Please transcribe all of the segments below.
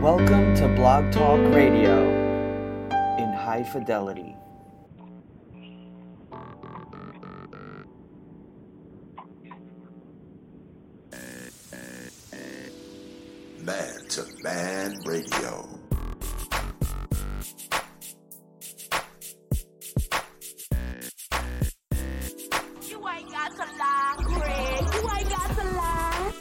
Welcome to Blog Talk Radio in high fidelity. Man to Man Radio. You ain't got to lie, Craig. You ain't got to lie.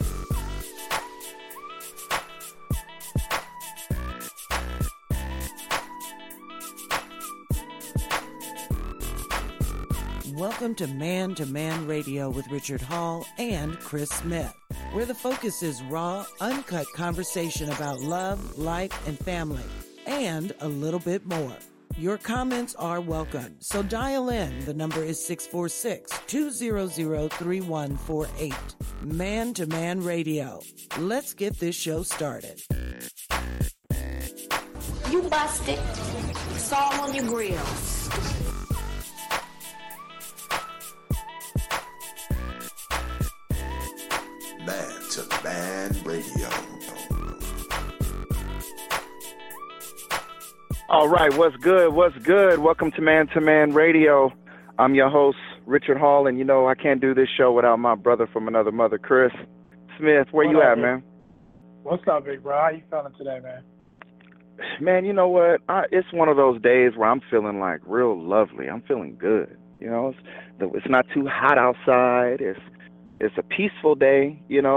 Welcome to Man Radio with Richard Hall and Chris Smith, where the focus is raw, uncut conversation about love, life, and family, and a little bit more. Your comments are welcome, so dial in. The number is 646-200-3148. Man to Man Radio. Let's get this show started. You busted. It's all on your grills. Man to Man Radio. All right, what's good? What's good? Welcome to Man Radio. I'm your host, Richard Hall, and you know I can't do this show without my brother from another mother, Chris Smith. Where you at, man? What's up, big bro? How you feeling today, man? Man, you know what? It's one of those days where I'm feeling like real lovely. I'm feeling good. You know, it's not too hot outside. It's a peaceful day,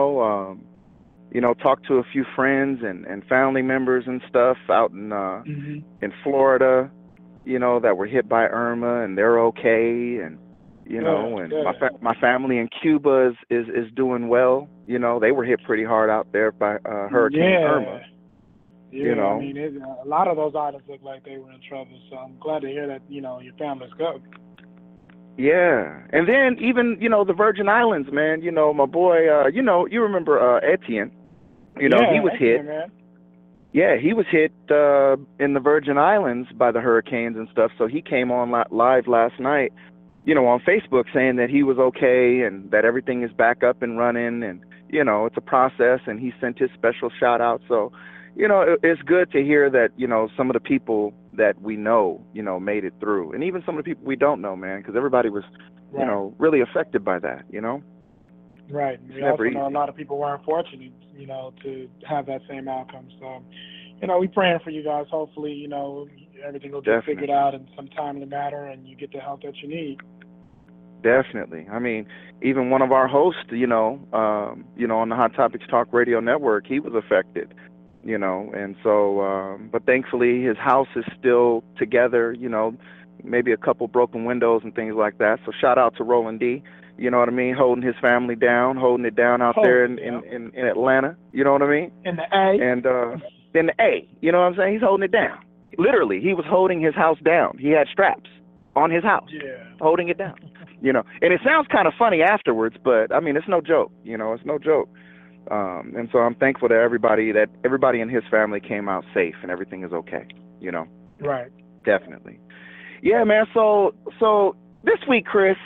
talk to a few friends and family members and stuff out in Florida, that were hit by Irma, and they're okay. And, my family in Cuba is doing well. They were hit pretty hard out there by Hurricane Irma. Yeah, I mean, a lot of those islands look like they were in trouble, so I'm glad to hear that, your family's good. Yeah, and then even, the Virgin Islands, man, my boy, you remember Etienne, he was hit. Man. Yeah, he was hit in the Virgin Islands by the hurricanes and stuff, so he came on live last night, on Facebook saying that he was okay and that everything is back up and running and, it's a process, and he sent his special shout out. So, it's good to hear that, some of the people that we know, made it through. And even some of the people we don't know, man, because everybody was, really affected by that, Right. We also know a lot of people weren't fortunate, to have that same outcome. So, we praying for you guys. Hopefully, everything will get figured out in some timely manner and you get the help that you need. Definitely. I mean, even one of our hosts, on the Hot Topics Talk Radio Network, he was affected. And so, but thankfully his house is still together, maybe a couple broken windows and things like that. So shout out to Roland D, you know what I mean? Holding his family down, holding it down out there in Atlanta, you know what I mean? In the A. And, in the A, you know what I'm saying? He's holding it down. Literally, he was holding his house down. He had straps on his house, holding it down, and it sounds kind of funny afterwards, but I mean, it's no joke, it's no joke. And so I'm thankful that everybody in his family came out safe and everything is okay, Right. Definitely. Yeah, man. So this week, Chris,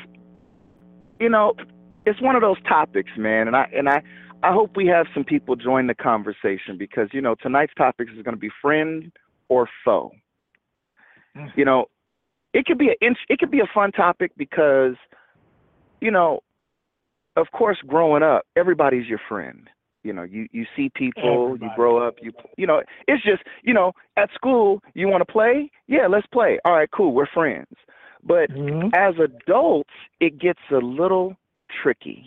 it's one of those topics, man. And I hope we have some people join the conversation because, tonight's topic is going to be friend or foe. It could be a fun topic because, of course, growing up, everybody's your friend. You see people, you grow up, it's just, at school, you want to play? Yeah, let's play. All right, cool, we're friends. But as adults, it gets a little tricky.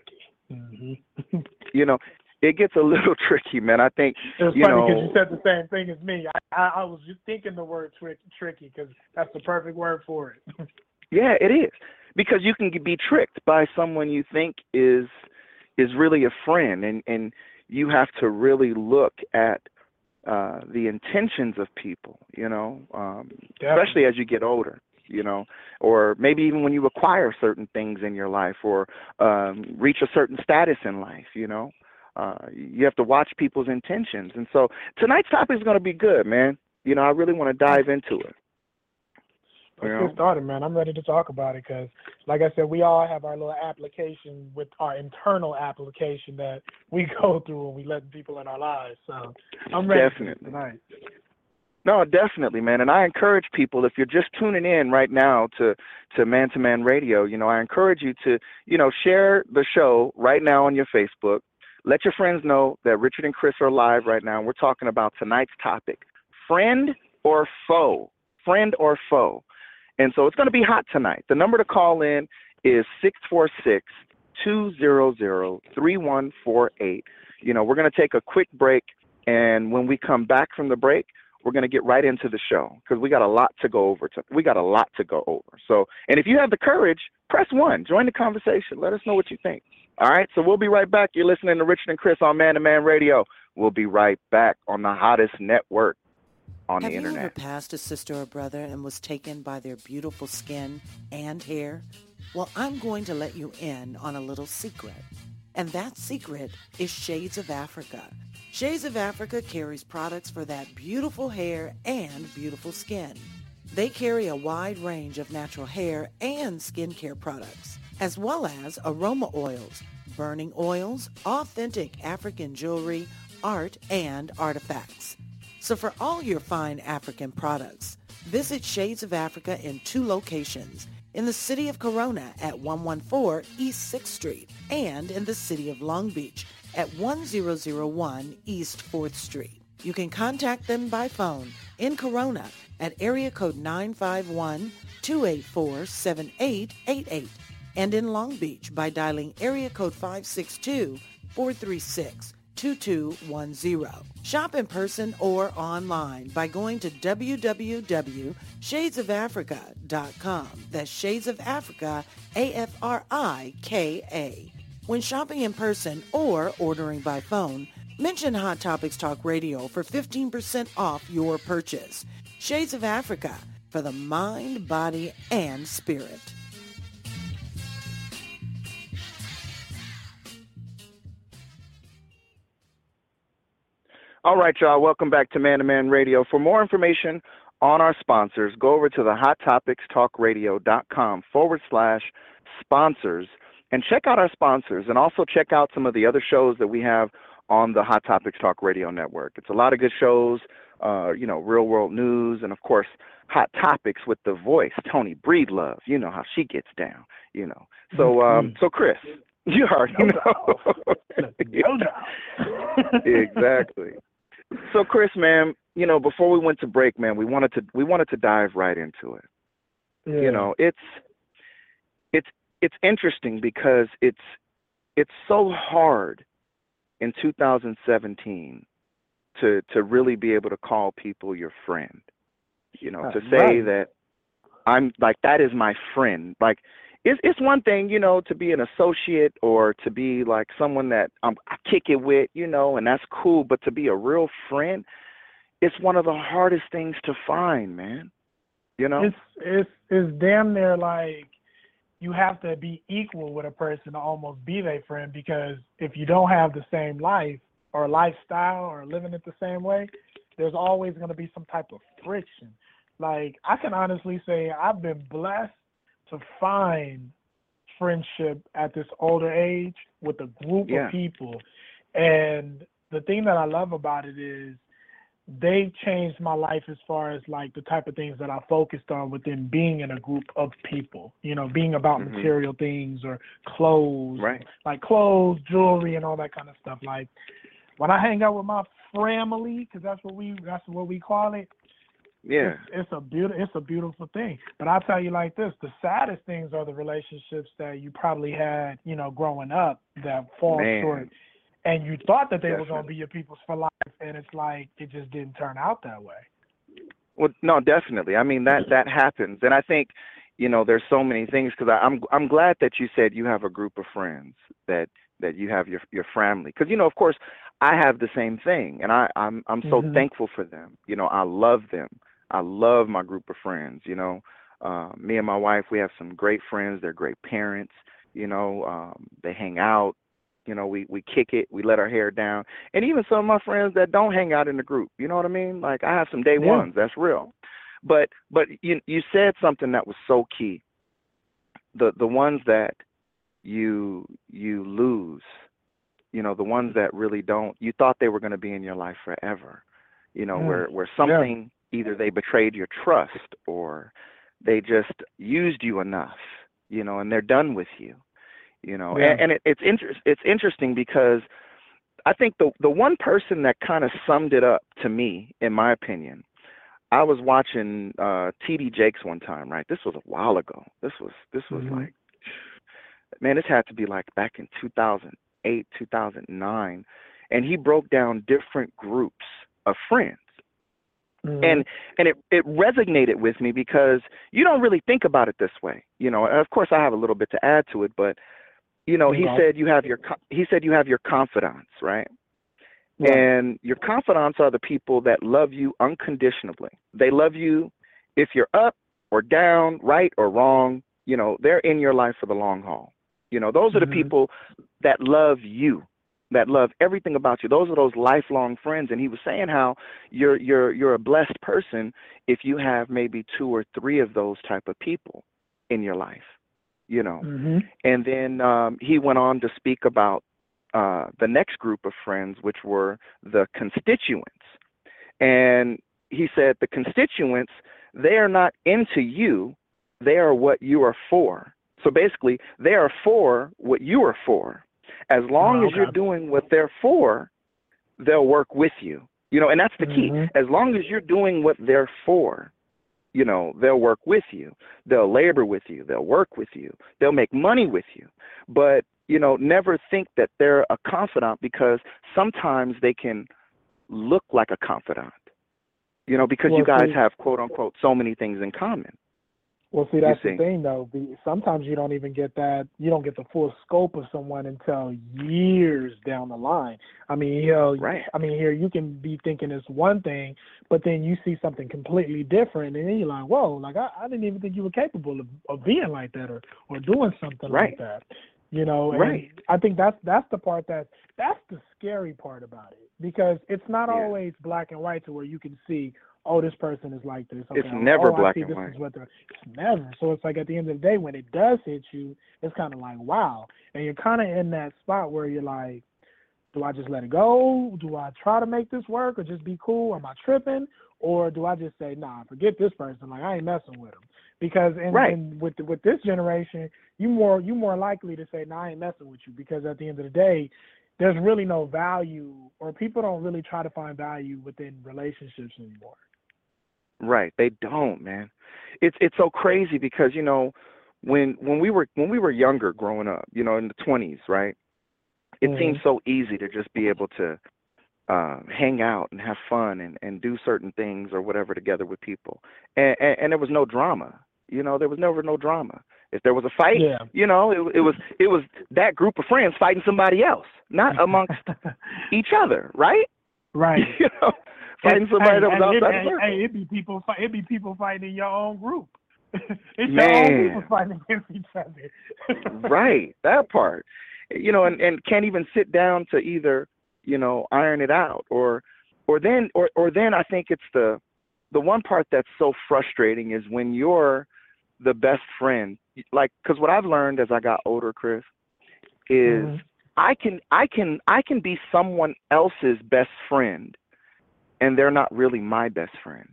It gets a little tricky, man. I think, it's funny because you said the same thing as me. I was just thinking the word tricky because that's the perfect word for it. Yeah, it is. Because you can be tricked by someone you think is really a friend, and you have to really look at the intentions of people, especially as you get older, or maybe even when you acquire certain things in your life or reach a certain status in life, you have to watch people's intentions. And so tonight's topic is going to be good, man. I really want to dive into it. Let's get started, man. I'm ready to talk about it because, like I said, we all have our little application with our internal application that we go through when we let people in our lives. So I'm ready for this tonight. No, definitely, man. And I encourage people, if you're just tuning in right now to Man to Man Radio, I encourage you to, share the show right now on your Facebook. Let your friends know that Richard and Chris are live right now. We're talking about tonight's topic, friend or foe, friend or foe. And so it's going to be hot tonight. The number to call in is 646-200-3148. We're going to take a quick break, and when we come back from the break, we're going to get right into the show because we got a lot to go over. So, and if you have the courage, press 1. Join the conversation. Let us know what you think. All right, so we'll be right back. You're listening to Richard and Chris on Man to Man Radio. We'll be right back on the hottest network on the internet. Have you ever passed a sister or brother and was taken by their beautiful skin and hair? Well, I'm going to let you in on a little secret. And that secret is Shades of Africa. Shades of Africa carries products for that beautiful hair and beautiful skin. They carry a wide range of natural hair and skincare products, as well as aroma oils, burning oils, authentic African jewelry, art, and artifacts. So for all your fine African products, visit Shades of Africa in 2 locations, in the city of Corona at 114 East 6th Street and in the city of Long Beach at 1001 East 4th Street. You can contact them by phone in Corona at area code 951-284-7888 and in Long Beach by dialing area code 562-436-2210. Shop in person or online by going to www.shadesofafrica.com. That's Shades of Africa, AFRIKA. When shopping in person or ordering by phone, mention Hot Topics Talk Radio for 15% off your purchase. Shades of Africa, for the mind, body, and spirit. All right, y'all. Welcome back to Man to Man Radio. For more information on our sponsors, go over to the HotTopicsTalkRadio.com/sponsors and check out our sponsors, and also check out some of the other shows that we have on the Hot Topics Talk Radio Network. It's a lot of good shows, real world news, and of course, Hot Topics with the voice, Tony Breedlove. You know how she gets down, So Chris, you already know. Exactly. So Chris, man, before we went to break, man, we wanted to dive right into it. Yeah. It's interesting because it's so hard in 2017 to really be able to call people your friend. To say that I'm like, that is my friend. Like, it's one thing, to be an associate or to be like someone that I kick it with, and that's cool. But to be a real friend, it's one of the hardest things to find, man. It's damn near like you have to be equal with a person to almost be their friend, because if you don't have the same life or lifestyle or living it the same way, there's always going to be some type of friction. Like, I can honestly say I've been blessed to find friendship at this older age with a group of people. And the thing that I love about it is they've changed my life as far as like the type of things that I focused on within being in a group of people, being about material things or clothes, like clothes, jewelry, and all that kind of stuff. Like when I hang out with my family, because that's what we call it. Yeah, it's a beautiful thing. But I'll tell you like this: the saddest things are the relationships that you probably had, growing up that fall short, and you thought that they were going to be your peoples for life, and it's like it just didn't turn out that way. Well, no, definitely. I mean that happens, and I think there's so many things, because I'm glad that you said you have a group of friends that you have your family, because of course I have the same thing, and I'm so thankful for them. I love them. I love my group of friends. Me and my wife, we have some great friends. They're great parents. They hang out. We kick it. We let our hair down. And even some of my friends that don't hang out in the group. You know what I mean? Like, I have some day ones. That's real. But you said something that was so key. The ones that you lose, you know, the ones that really don't, you thought they were going to be in your life forever, you know, where something, either they betrayed your trust or they just used you enough, you know, and they're done with you, you know. And it's interesting because I think the one person that kind of summed it up to me, in my opinion, I was watching TD Jakes one time, right? This was a while ago. This was like, man, this had to be like back in 2008, 2009. And he broke down different groups of friends. And it resonated with me because you don't really think about it this way. You know, and of course I have a little bit to add to it, but you know, he said you have your confidants, right? And your confidants are the people that love you unconditionally. They love you if you're up or down, right or wrong. You know, they're in your life for the long haul. You know, those are the people that love you, that love everything about you. Those are those lifelong friends. And he was saying how you're a blessed person if you have maybe 2 or 3 of those type of people in your life, you know. And then he went on to speak about the next group of friends, which were the constituents. And he said the constituents, they are not into you, they are what you are for. So basically, they are for what you are for. As long as you're doing what they're for, they'll work with you. You know, and that's the key. As long as you're doing what they're for, you know, they'll work with you. They'll labor with you. They'll work with you. They'll make money with you. But you know, never think that they're a confidant, because sometimes they can look like a confidant, you know, because you guys have, quote unquote, so many things in common. Well, see, that's the thing, though. Sometimes you don't even get that. You don't get the full scope of someone until years down the line. I mean, you know, I mean, here you can be thinking it's one thing, but then you see something completely different, and then you're like, whoa, like I didn't even think you were capable of being like that or doing something like that. You know, and I think that's the part that's the scary part about it, because it's not always black and white to where you can see, oh, this person is like this. Okay, it's never black and white. It's never. So it's like at the end of the day, when it does hit you, it's kind of like, wow. And you're kind of in that spot where you're like, do I just let it go? Do I try to make this work or just be cool? Am I tripping? Or do I just say, nah, forget this person. Like, I ain't messing with them. Because with this generation, you more likely to say, nah, I ain't messing with you. Because at the end of the day, there's really no value, or people don't really try to find value within relationships anymore. Right. They don't, man. It's so crazy because, you know, when we were younger growing up, you know, in the 20s, right? It seemed so easy to just be able to hang out and have fun and do certain things or whatever together with people. And there was no drama. You know, there was never no drama. If there was a fight, you know, it was that group of friends fighting somebody else, not amongst each other, right? Right. You know, fighting somebody that was outside the circle. It'd be people fighting in your own group. It's your own people fighting against each other. Right, that part. You know, and can't even sit down to either, you know, iron it out, or then I think it's the one part that's so frustrating is when you're the best friend. Like, because what I've learned as I got older, Chris, is I can be someone else's best friend, and they're not really my best friend.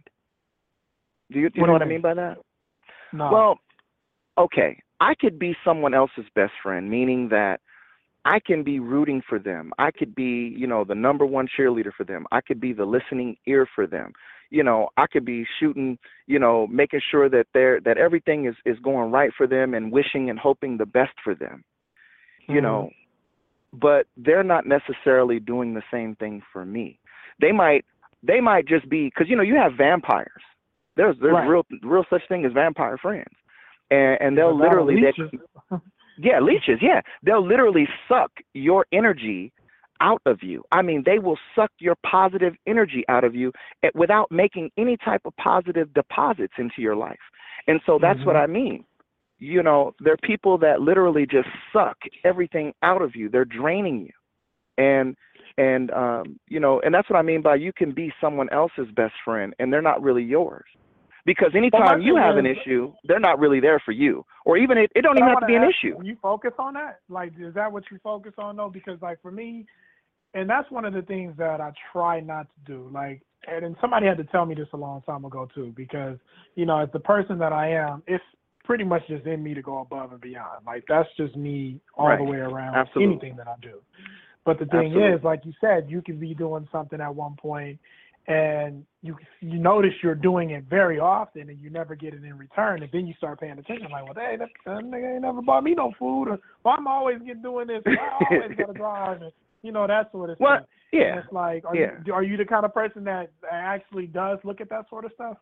Do you know what I mean by that? No. Well, okay, I could be someone else's best friend, meaning that I can be rooting for them. I could be, you know, the number one cheerleader for them. I could be the listening ear for them. You know, I could be shooting, you know, making sure that that everything is going right for them and wishing and hoping the best for them, you know, but they're not necessarily doing the same thing for me. They might just be, because, you know, you have vampires. There's real such thing as vampire friends. And they'll literally, leeches. Yeah. They'll literally suck your energy out of you. I mean, they will suck your positive energy out of you without making any type of positive deposits into your life. And so that's what I mean. You know, they're people that literally just suck everything out of you. They're draining you. And you know, and that's what I mean by you can be someone else's best friend and they're not really yours. Because anytime you have an issue, they're not really there for you. Or even it don't even have to be an issue. You focus on that? Like, is that what you focus on, though? Because, like, for me, and that's one of the things that I try not to do. Like, and somebody had to tell me this a long time ago, too, because, you know, as the person that I am, it's pretty much just in me to go above and beyond. Like, that's just me all the way around anything that I do. But the thing is, like you said, you can be doing something at one point and you notice you're doing it very often and you never get it in return, and then you start paying attention, like, well, hey, that nigga ain't never bought me no food, or well, I'm always doing this, I always got to drive, and, you know, that sort of stuff. Yeah. And it's like, are you the kind of person that actually does look at that sort of stuff?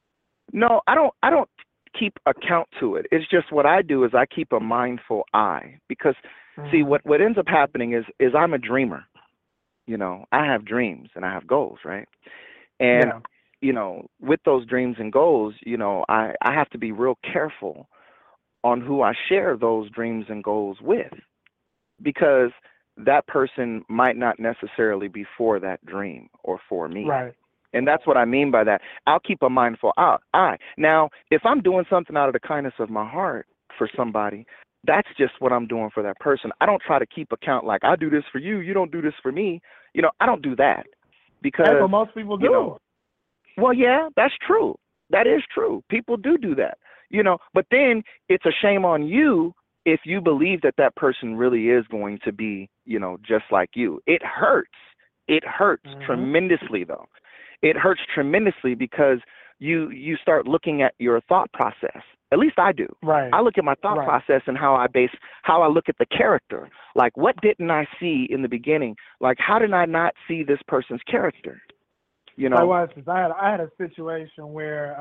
No, I don't keep account to it. It's just what I do is I keep a mindful eye, because see, what ends up happening is I'm a dreamer. You know, I have dreams and I have goals, right? And, you know, with those dreams and goals, you know, I have to be real careful on who I share those dreams and goals with, because that person might not necessarily be for that dream or for me. Right. And that's what I mean by that. I'll keep a mindful eye. Now, if I'm doing something out of the kindness of my heart for somebody, that's just what I'm doing for that person. I don't try to keep account like, I do this for you, you don't do this for me. You know, I don't do that, because that's what most people do. You know, well, yeah, that's true. That is true. People do that, you know, but then it's a shame on you if you believe that person really is going to be, you know, just like you. It hurts. It hurts tremendously, though. It hurts tremendously because you start looking at your thought process. At least I do. Right. I look at my thought process and how I look at the character. Like, what didn't I see in the beginning? Like, how did I not see this person's character? You know? I had a situation where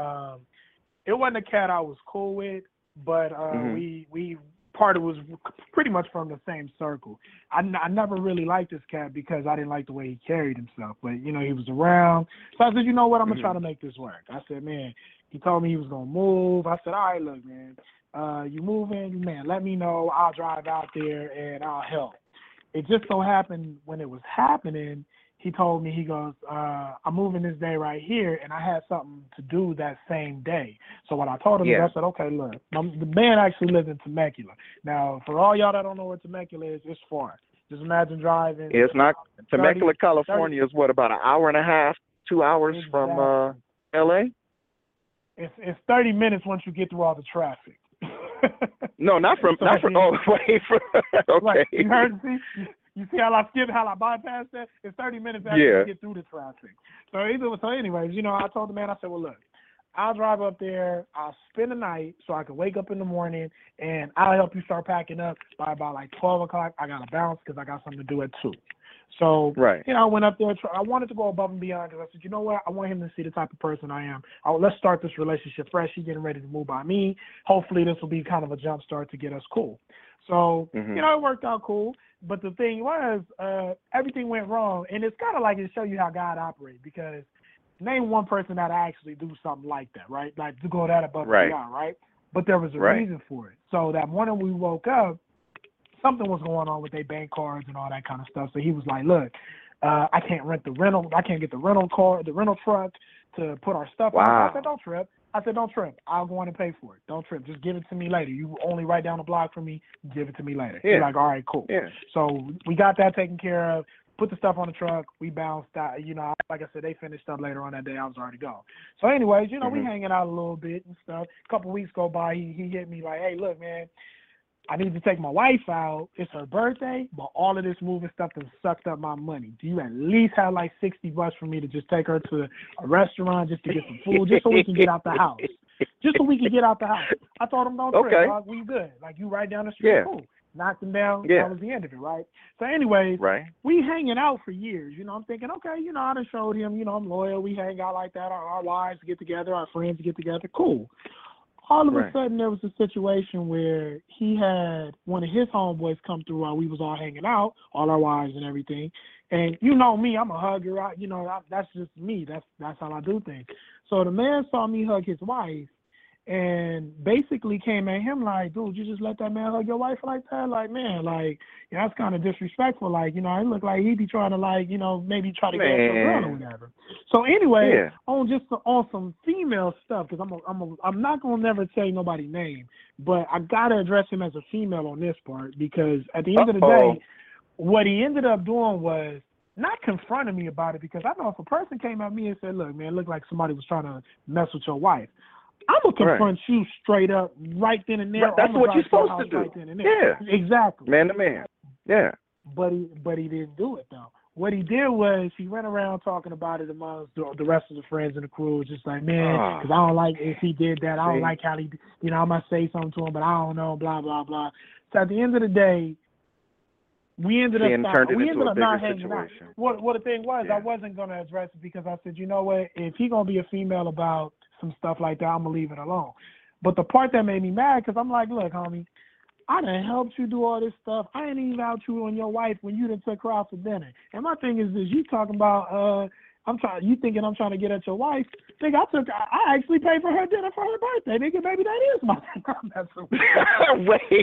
it wasn't a cat I was cool with, but we parted was pretty much from the same circle. I never really liked this cat because I didn't like the way he carried himself. But, you know, he was around. So I said, you know what, I'm going to try to make this work. I said, man, he told me he was going to move. I said, all right, look, man, you moving? Man, let me know. I'll drive out there and I'll help. It just so happened when it was happening, he told me, he goes, I'm moving this day right here, and I had something to do that same day. So when I told him, I said, okay, look, the man actually lives in Temecula. Now, for all y'all that don't know where Temecula is, it's far. Just imagine driving. It's not. Temecula, California is what, about an hour and a half, 2 hours from L.A.? It's 30 minutes once you get through all the traffic. No, not from. Okay. Right. You heard? You see how I bypassed that? It's 30 minutes after you get through the traffic. So anyways, you know, I told the man, I said, well, look, I'll drive up there. I'll spend the night so I can wake up in the morning, and I'll help you start packing up by about like 12 o'clock. I got to bounce because I got something to do at 2. So, you know, I went up there. I wanted to go above and beyond because I said, you know what? I want him to see the type of person I am. Let's start this relationship fresh. He's getting ready to move by me. Hopefully this will be kind of a jump start to get us cool. So, you know, it worked out cool. But the thing was, everything went wrong. And it's kind of like it show you how God operates, because name one person that actually do something like that, right? Like to go that above and beyond, right? But there was a reason for it. So that morning we woke up, something was going on with their bank cards and all that kind of stuff. So he was like, look, I can't get the rental truck to put our stuff on. I said, don't trip. I'll go on and pay for it. Don't trip. Just give it to me later. You only write down the block for me. Give it to me later. He's like, all right, cool. Yeah. So we got that taken care of. Put the stuff on the truck. We bounced out. You know, like I said, they finished up later on that day. I was already gone. So anyways, you know, we hanging out a little bit and stuff. A couple weeks go by. He hit me like, hey, look, man, I need to take my wife out. It's her birthday, but all of this moving stuff has sucked up my money. Do you at least have like $60 for me to just take her to a restaurant just to get some food, just so we can get out the house? I told him, don't trip, dog. We good. Like, you right down the street, cool. Knocked him down. That was the end of it, right? So anyways, we hanging out for years. You know, I'm thinking, okay, you know, I done showed him, you know, I'm loyal. We hang out like that. Our wives get together. Our friends get together. Cool. All of a sudden, there was a situation where he had one of his homeboys come through while we was all hanging out, all our wives and everything. And you know me, I'm a hugger. That's just me. That's how I do things. So the man saw me hug his wife and basically came at him like, dude, you just let that man hug your wife like that? Like, man, like, yeah, that's kind of disrespectful. Like, you know, it looked like he'd be trying to, like, you know, maybe try to get at your girl or whatever. So anyway, on some female stuff, because I'm not gonna never say nobody's name, but I gotta address him as a female on this part, because at the end of the day, what he ended up doing was not confronting me about it, because I know if a person came at me and said, "Look, man, it looked like somebody was trying to mess with your wife," I'm gonna confront you straight up right then and there. Right. That's what you're supposed to do. Right then and there. Yeah, exactly. Man to man. Yeah. But he didn't do it though. What he did was he went around talking about it amongst the rest of the friends in the crew, just like, man, because I don't like if he did that. I don't like how he, I might say something to him, but I don't know, blah, blah, blah. So at the end of the day, we ended up not hanging out. What the thing was, I wasn't going to address it because I said, you know what, if he going to be a female about some stuff like that, I'm going to leave it alone. But the part that made me mad, because I'm like, look, homie, I done helped you do all this stuff. I ain't even out you on your wife when you done took her out for dinner. And my thing is this, you talking about you thinking I'm trying to get at your wife. Nigga, I actually paid for her dinner for her birthday. Nigga, maybe that is my Wait.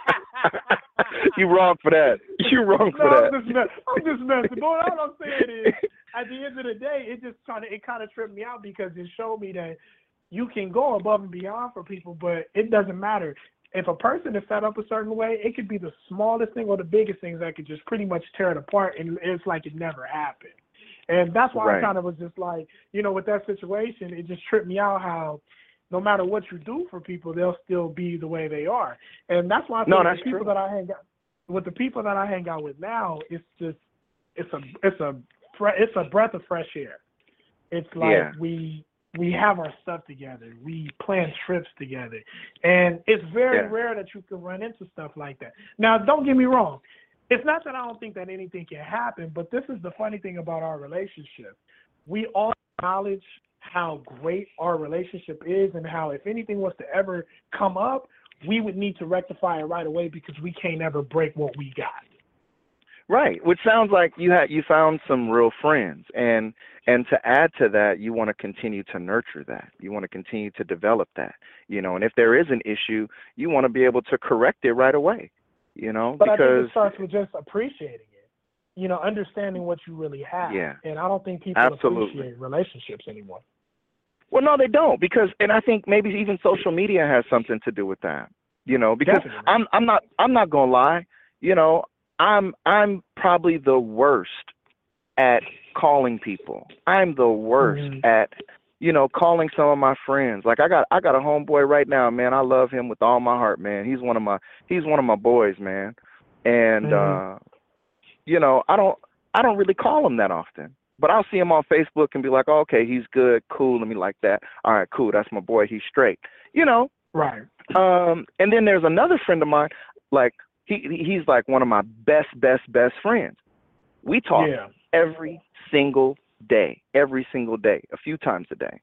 You wrong for that. You wrong for that. I'm just messing. But all I'm saying is, at the end of the day, it kind of tripped me out because it showed me that you can go above and beyond for people, but it doesn't matter. If a person is set up a certain way, it could be the smallest thing or the biggest things that could just pretty much tear it apart, and it's like it never happened. And that's why I kind of was just like, with that situation, it just tripped me out how no matter what you do for people, they'll still be the way they are. And that's why I think the people that I hang out with now, it's a breath of fresh air. It's like we have our stuff together. We plan trips together. And it's very rare that you can run into stuff like that. Now, don't get me wrong. It's not that I don't think that anything can happen, but this is the funny thing about our relationship. We all acknowledge how great our relationship is and how if anything was to ever come up, we would need to rectify it right away because we can't ever break what we got. Right, which sounds like you found some real friends, and to add to that, you want to continue to nurture that. You want to continue to develop that, and if there is an issue, you want to be able to correct it right away, But because I think it starts with just appreciating it, understanding what you really have. Yeah. And I don't think people appreciate relationships anymore. Well, no, they don't, and I think maybe even social media has something to do with that, because definitely. I'm not gonna lie, I'm probably the worst at calling people. I'm the worst at, calling some of my friends. Like I got a homeboy right now, man. I love him with all my heart, man. He's one of my boys, man. And I don't really call him that often. But I'll see him on Facebook and be like, oh, okay, he's good, cool, let me like that. All right, cool, that's my boy, he's straight. Right. And then there's another friend of mine, like he's like one of my best friends. We talk every single day, a few times a day,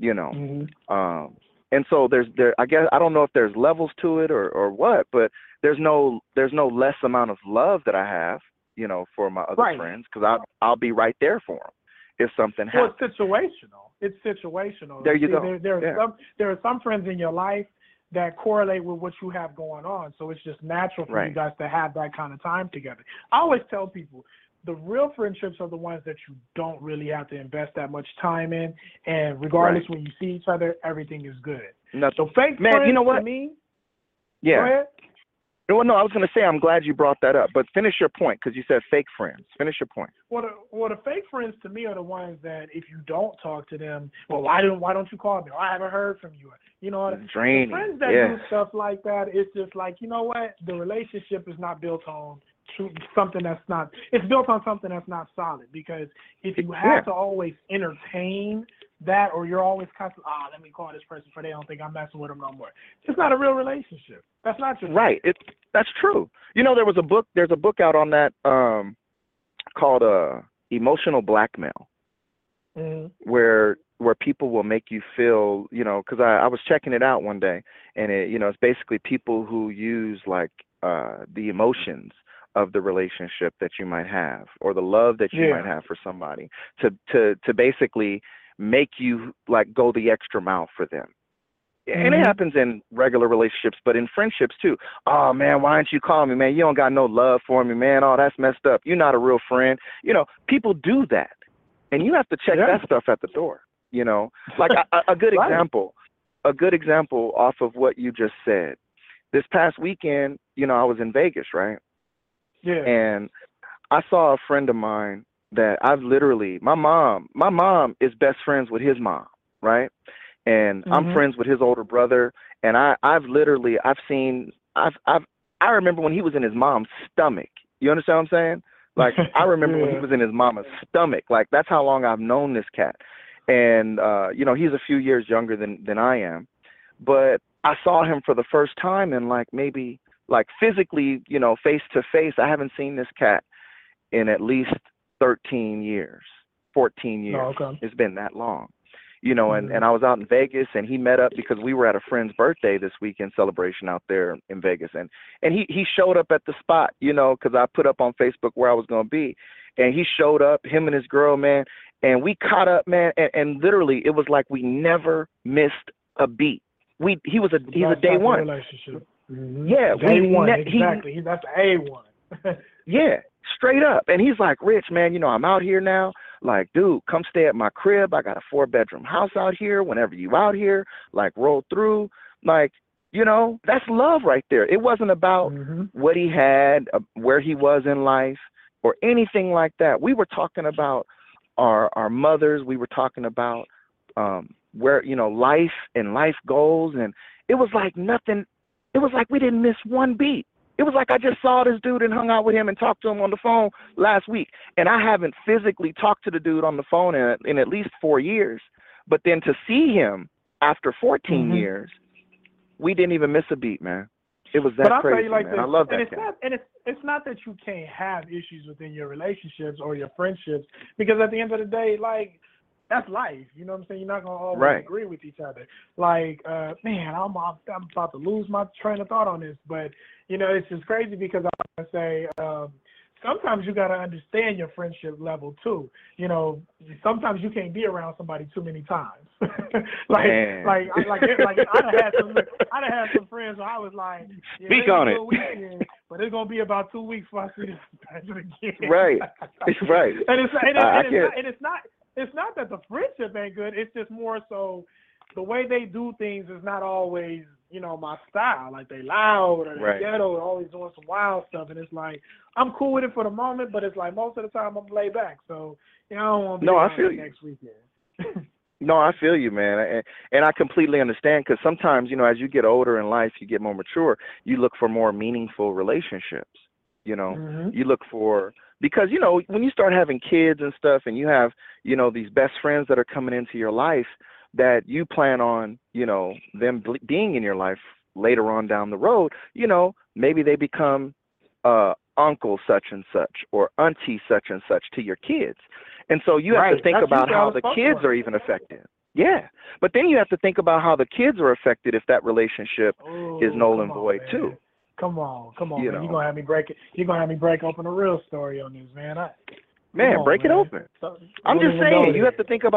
and so I guess I don't know if there's levels to it or what, but there's no less amount of love that I have, for my other friends, because I'll be right there for them if something happens. Well, it's situational. There you go. There are some friends in your life that correlate with what you have going on, so it's just natural for you guys to have that kind of time together. I always tell people, the real friendships are the ones that you don't really have to invest that much time in, and regardless when you see each other, everything is good. So fake friends, you know what? To me, go ahead. Well, no, I was going to say I'm glad you brought that up, but finish your point because you said fake friends. Finish your point. Well, the fake friends to me are the ones that if you don't talk to them, well, why don't you call me? Or I haven't heard from you. Draining. The friends that do stuff like that, it's just like, you know what? The relationship is not built on something that's not. It's built on something that's not solid. Because if you have to always entertain that, or you're always constantly, let me call this person for they don't think I'm messing with them no more. It's not a real relationship. That's not your right. That's true. There's a book out on that called Emotional Blackmail, where people will make you feel, because I was checking it out one day, and it's basically people who use like the emotions of the relationship that you might have, or the love that you might have for somebody, to basically make you like go the extra mile for them. And it happens in regular relationships, but in friendships too. Oh man, why aren't you calling me, man? You don't got no love for me, man. Oh, that's messed up. You're not a real friend. People do that. and you have to check that stuff at the door. You know, like a good example. A good example off of what you just said. This past weekend, you know, I was in Vegas, right? Yeah. And I saw a friend of mine that I've literally, my mom is best friends with his mom, right? And I'm friends with his older brother. And I remember when he was in his mom's stomach. You understand what I'm saying? Like, I remember when he was in his mama's stomach. Like, that's how long I've known this cat. And, you know, he's a few years younger than I am. But I saw him for the first time and, like, maybe, like, physically, you know, face to face. I haven't seen this cat in at least 13 years, 14 years. Oh, okay. It's been that long. You know, and I was out in Vegas, and he met up because we were at a friend's birthday this weekend celebration out there in Vegas. And he showed up at the spot, you know, because I put up on Facebook where I was going to be. And he showed up, him and his girl, man, and we caught up, man. And literally, it was like we never missed a beat. He's a day one. Relationship. Yeah. Day one, exactly. That's A1. Yeah, straight up. And he's like, Rich, man, you know, I'm out here now. Like, dude, come stay at my crib. I got a 4-bedroom house out here. Whenever you out here, like, roll through. Like, you know, that's love right there. It wasn't about what he had, where he was in life, or anything like that. We were talking about our mothers. We were talking about where, you know, life and life goals. And it was like nothing. It was like we didn't miss one beat. It was like I just saw this dude and hung out with him and talked to him on the phone last week. And I haven't physically talked to the dude on the phone in at least 4 years. But then to see him after 14 years, we didn't even miss a beat, man. It was that crazy, man. I love that. It's not that you can't have issues within your relationships or your friendships, because at the end of the day, like, that's life. You know what I'm saying? You're not going to always agree with each other. Like, man, I'm about to lose my train of thought on this. But, you know, it's just crazy because I say sometimes you got to understand your friendship level, too. You know, sometimes you can't be around somebody too many times. I'd have had some friends where I was like, yeah, speak on it. Weekend, but it's going to be about 2 weeks before I see this person again. Right. Right. It's not that the friendship ain't good. It's just more so the way they do things is not always, you know, my style. Like, they loud or they ghetto or always doing some wild stuff. And it's like, I'm cool with it for the moment, but it's like most of the time I'm laid back. So, you know, I don't want to be next weekend. No, I feel you, man. And I completely understand, because sometimes, you know, as you get older in life, you get more mature, you look for more meaningful relationships. You know, you look for, because, you know, when you start having kids and stuff and you have, you know, these best friends that are coming into your life that you plan on, you know, them being in your life later on down the road, you know, maybe they become uncle such and such or auntie such and such to your kids. And so you have to think about how the kids are even affected. Yeah. But then you have to think about how the kids are affected if that relationship is null and void too. Come on, you man. You're gonna have me break open a real story on this, man. Break it open. I'm just saying, you have to think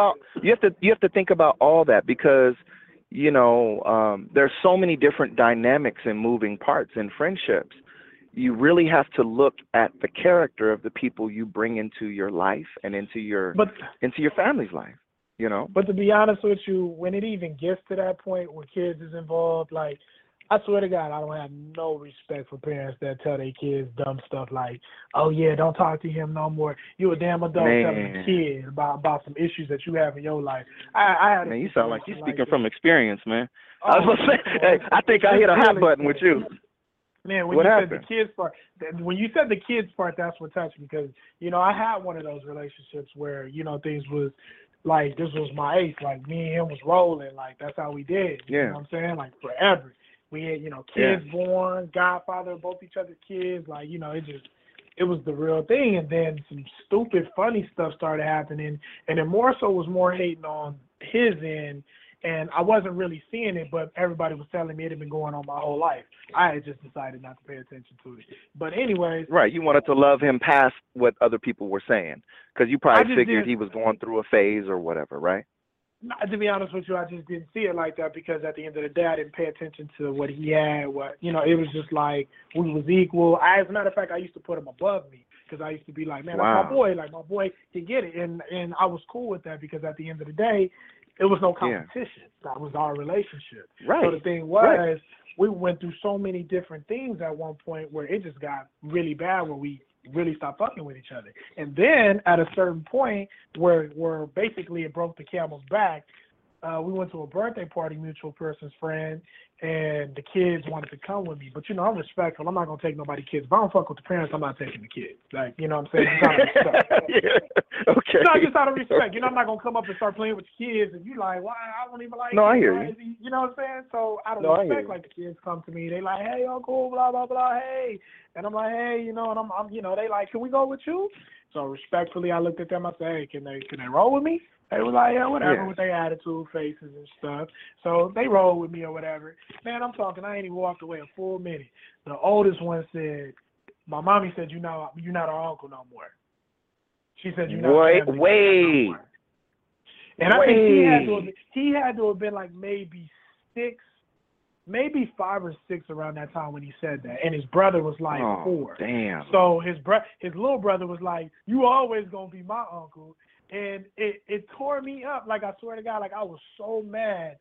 about all that, because, you know, there's so many different dynamics and moving parts in friendships. You really have to look at the character of the people you bring into your life and into your family's life, you know. But to be honest with you, when it even gets to that point where kids is involved, like, I swear to God, I don't have no respect for parents that tell their kids dumb stuff like, oh, yeah, don't talk to him no more. You a damn adult telling a kid about some issues that you have in your life. You sound like you're speaking from experience, man. I was gonna say, I think I hit a hot button with you. Man, when you said the kids part, that's what touched me, because, you know, I had one of those relationships where, you know, things was like, this was my ace. Like, me and him was rolling. Like, that's how we did. You know what I'm saying? Like, forever. We had, you know, kids born, godfather of both each other's kids. Like, you know, it was the real thing. And then some stupid, funny stuff started happening. And then more so was more hating on his end. And I wasn't really seeing it, but everybody was telling me it had been going on my whole life. I had just decided not to pay attention to it. But anyways. Right. You wanted to love him past what other people were saying, because you probably figured he was going through a phase or whatever, right? To be honest with you, I just didn't see it like that, because at the end of the day, I didn't pay attention to what he had. It was just like we was equal. As a matter of fact, I used to put him above me. because I used to be like, man, that's my boy. Like, my boy can get it. And I was cool with that because at the end of the day, it was no competition. That was our relationship. Right. So the thing was, we went through so many different things at one point where it just got really bad where we really stopped fucking with each other. And then at a certain point where basically it broke the camel's back, we went to a birthday party, mutual person's friend, and the kids wanted to come with me. But, you know, I'm respectful. I'm not going to take nobody's kids. If I don't fuck with the parents, I'm not taking the kids. Like, you know what I'm saying? Just out of respect. Okay. No, just out of respect. You know, I'm not going to come up and start playing with the kids, and you like, why? I don't even like No, him. I hear you. You know what I'm saying? So out of respect, like, the kids come to me. They like, hey, uncle, blah, blah, blah, hey. And I'm like, hey, you know, and I'm you know, they like, can we go with you? So respectfully, I looked at them. I said, hey, can they roll with me? They were like, yeah, whatever, with their attitude, faces, and stuff. So they rolled with me or whatever. Man, I'm talking, I ain't even walked away a full minute. The oldest one said, my mommy said, you're not our uncle no more. She said, you're not family no more. And I think he had to have been like maybe 5 or 6 around that time when he said that. And his brother was like 4. Damn. So his little brother was like, you always going to be my uncle. And it tore me up. Like, I swear to God, like, I was so mad.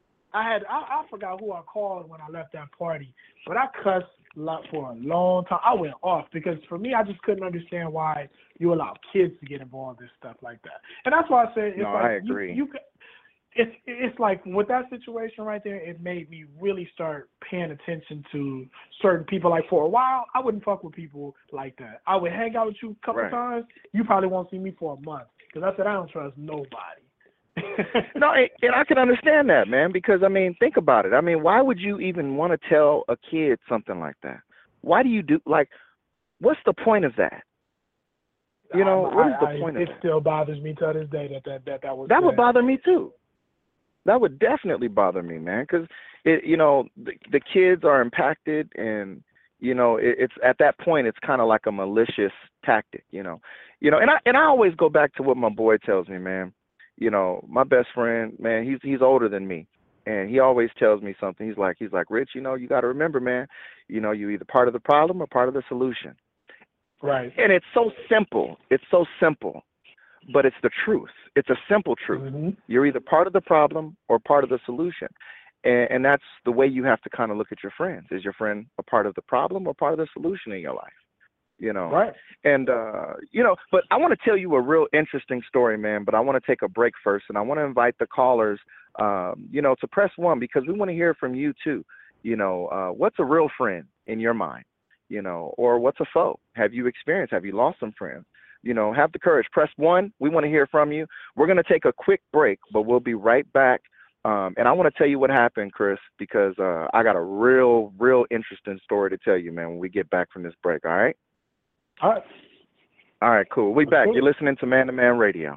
I forgot who I called when I left that party, but I cussed for a long time. I went off because for me, I just couldn't understand why you allow kids to get involved in stuff like that. And that's why I said, I agree. It's like with that situation right there, it made me really start paying attention to certain people. Like, for a while, I wouldn't fuck with people like that. I would hang out with you a couple times. You probably won't see me for a month. Because I said, I don't trust nobody. No, and I can understand that, man, because, I mean, think about it. I mean, why would you even want to tell a kid something like that? Why do you do, like, what's the point of that? You know, what is the point of that? It still bothers me to this day that was That would bother me, too. That would definitely bother me, man, because, you know, the kids are impacted and, you know, it's at that point, it's kind of like a malicious tactic, you know, and I always go back to what my boy tells me, man. You know, my best friend, man, he's older than me, and he always tells me something. He's like, Rich, you know, you got to remember, man, you know, you're either part of the problem or part of the solution. Right. And it's so simple. It's so simple, but it's the truth. It's a simple truth. Mm-hmm. You're either part of the problem or part of the solution. And that's the way you have to kind of look at your friends. Is your friend a part of the problem or part of the solution in your life? You know? Right. And, you know, but I want to tell you a real interesting story, man, but I want to take a break first. And I want to invite the callers, you know, to press 1 because we want to hear from you, too. You know, what's a real friend in your mind? You know, or what's a foe? Have you lost some friends? You know, have the courage. Press 1. We want to hear from you. We're going to take a quick break, but we'll be right back. And I want to tell you what happened, Chris, because I got a real interesting story to tell you, man, when we get back from this break, all right? All right, cool. We're back. You're listening to Man to Man Radio.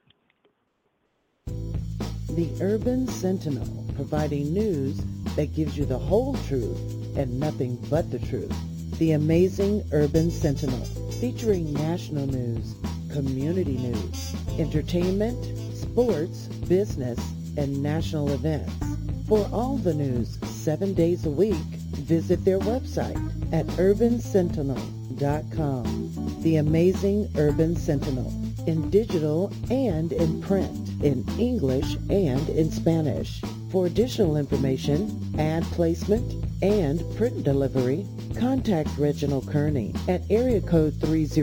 The Urban Sentinel, providing news that gives you the whole truth and nothing but the truth. The Amazing Urban Sentinel, featuring national news, community news, entertainment, sports, business, and national events. For all the news 7 days a week, visit their website at urbansentinel.com. The Amazing Urban Sentinel, in digital and in print, in English and in Spanish. For additional information, ad placement, and print delivery, contact Reginald Kearney at area code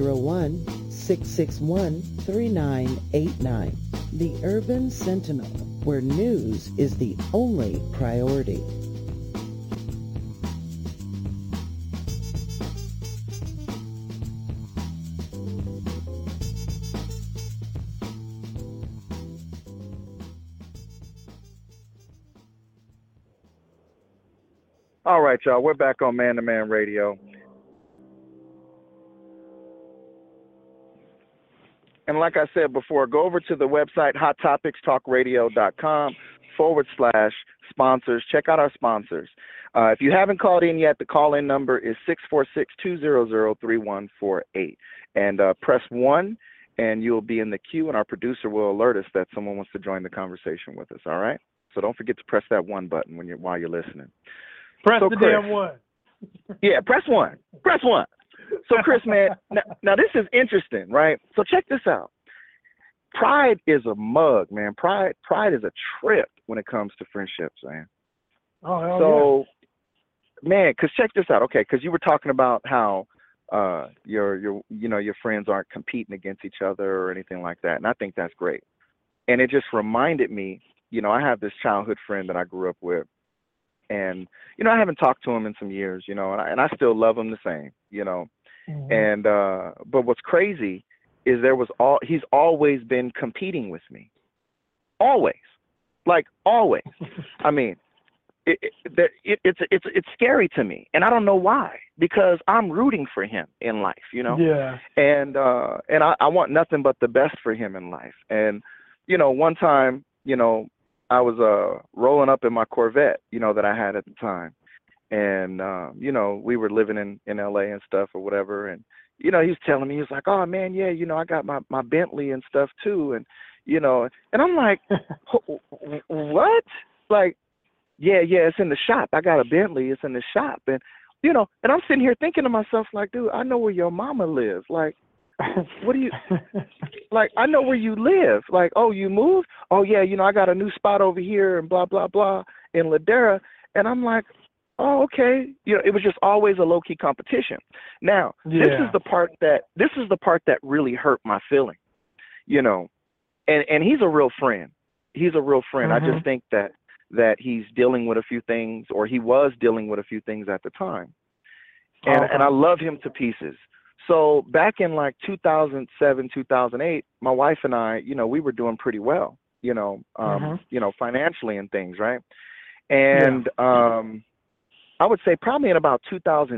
301-661-3989. The Urban Sentinel, where news is the only priority. All right, y'all. We're back on Man to Man Radio. And like I said before, go over to the website, hottopicstalkradio.com/sponsors. Check out our sponsors. If you haven't called in yet, the call-in number is 646-200-3148. And press 1, and you'll be in the queue, and our producer will alert us that someone wants to join the conversation with us, all right? So don't forget to press that 1 button while you're listening. Press so the Chris, damn 1. Yeah, press 1. Press 1. So Chris, man, now this is interesting, right? So check this out. Pride is a mug, man. Pride is a trip when it comes to friendships, man. Oh, hell so, man, because check this out, okay? Because you were talking about how your friends aren't competing against each other or anything like that, and I think that's great. And it just reminded me, I have this childhood friend that I grew up with, and I haven't talked to him in some years, and I still love him the same, Mm-hmm. And but what's crazy is he's always been competing with me, always, like always. I mean, it's scary to me, and I don't know why, because I'm rooting for him in life, Yeah. And I want nothing but the best for him in life. And one time, I was rolling up in my Corvette, that I had at the time, and we were living in LA and stuff or whatever, and he was telling me, he was like, oh man, yeah, I got my Bentley and stuff too, and and I'm like, what? Like, yeah, it's in the shop. I got a Bentley, it's in the shop. And and I'm sitting here thinking to myself, like, dude, I know where your mama lives. Like, what do you like, I know where you live. Like, oh, you moved? Oh yeah, I got a new spot over here and blah blah blah in Ladera. And I'm like, oh, okay. It was just always a low-key competition. Now, this is the part that really hurt my feeling. And he's a real friend. He's a real friend. Mm-hmm. I just think that he's dealing with a few things, or he was dealing with a few things at the time. And I love him to pieces. So back in like 2007, 2008, my wife and I, we were doing pretty well, financially and things, right? And I would say probably in about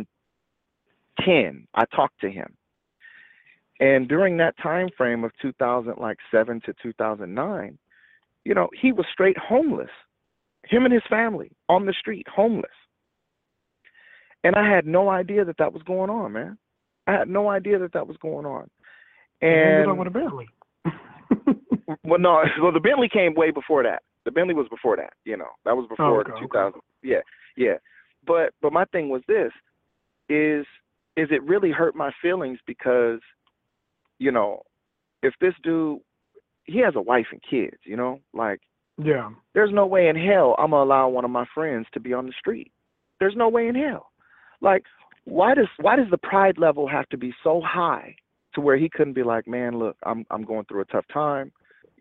2010, I talked to him. And during that time frame of 2007 to 2009, he was straight homeless. Him and his family on the street, homeless. And I had no idea that was going on, man. I had no idea that was going on. And you with a Bentley. Well, the Bentley came way before that. The Bentley was before that, That was before 2000. Okay. Yeah. But my thing was this, is it really hurt my feelings because, if this dude, he has a wife and kids, like, yeah, there's no way in hell I'm going to allow one of my friends to be on the street. There's no way in hell. Like, why does the pride level have to be so high to where he couldn't be like, man, look, I'm going through a tough time.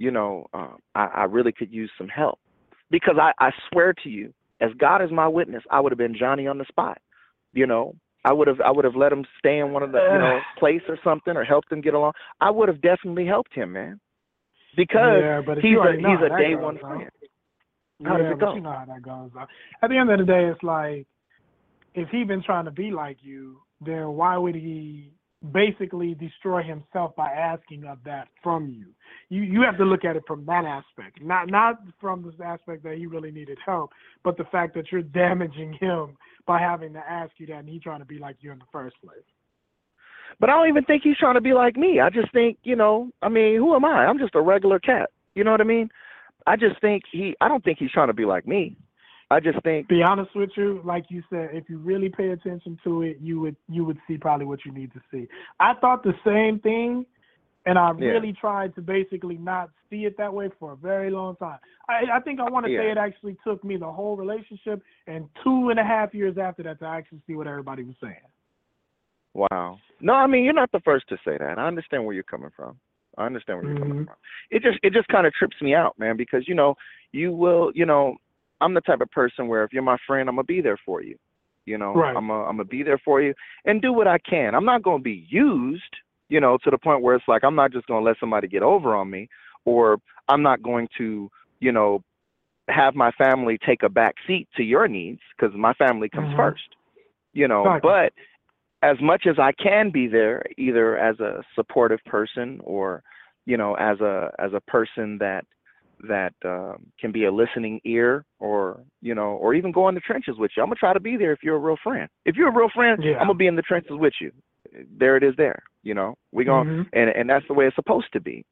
I really could use some help. Because I swear to you, as God is my witness, I would have been Johnny on the spot. I would have let him stay in one of the, place or something, or helped him get along. I would have definitely helped him, man. Because he's a day one friend. How does it go? But you know how that goes. At the end of the day, it's like, if he's been trying to be like you, then why would he basically destroy himself by asking of that from you? You have to look at it from that aspect, not from this aspect that he really needed help, but the fact that you're damaging him by having to ask you that, and he's trying to be like you in the first place. But I don't even think he's trying to be like me. I just think, who am I? I'm just a regular cat. You know what I mean? I just think I don't think he's trying to be like me. I just think. Be honest with you, like you said, if you really pay attention to it, you would see probably what you need to see. I thought the same thing, and I really tried to basically not see it that way for a very long time. I think I want to say it actually took me the whole relationship and 2.5 years after that to actually see what everybody was saying. Wow. No, I mean, you're not the first to say that. I understand where you're coming from. It just kind of trips me out, man, because, you will, I'm the type of person where if you're my friend, I'm going to be there for you. Right. I'm going to be there for you and do what I can. I'm not going to be used, to the point where it's like, I'm not just going to let somebody get over on me, or I'm not going to, have my family take a back seat to your needs, because my family comes first, Exactly. But as much as I can be there, either as a supportive person or, as a person that can be a listening ear, or, or even go in the trenches with you. I'm going to try to be there if you're a real friend. If you're a real friend, I'm going to be in the trenches with you. There it is there, we're going, and that's the way it's supposed to be,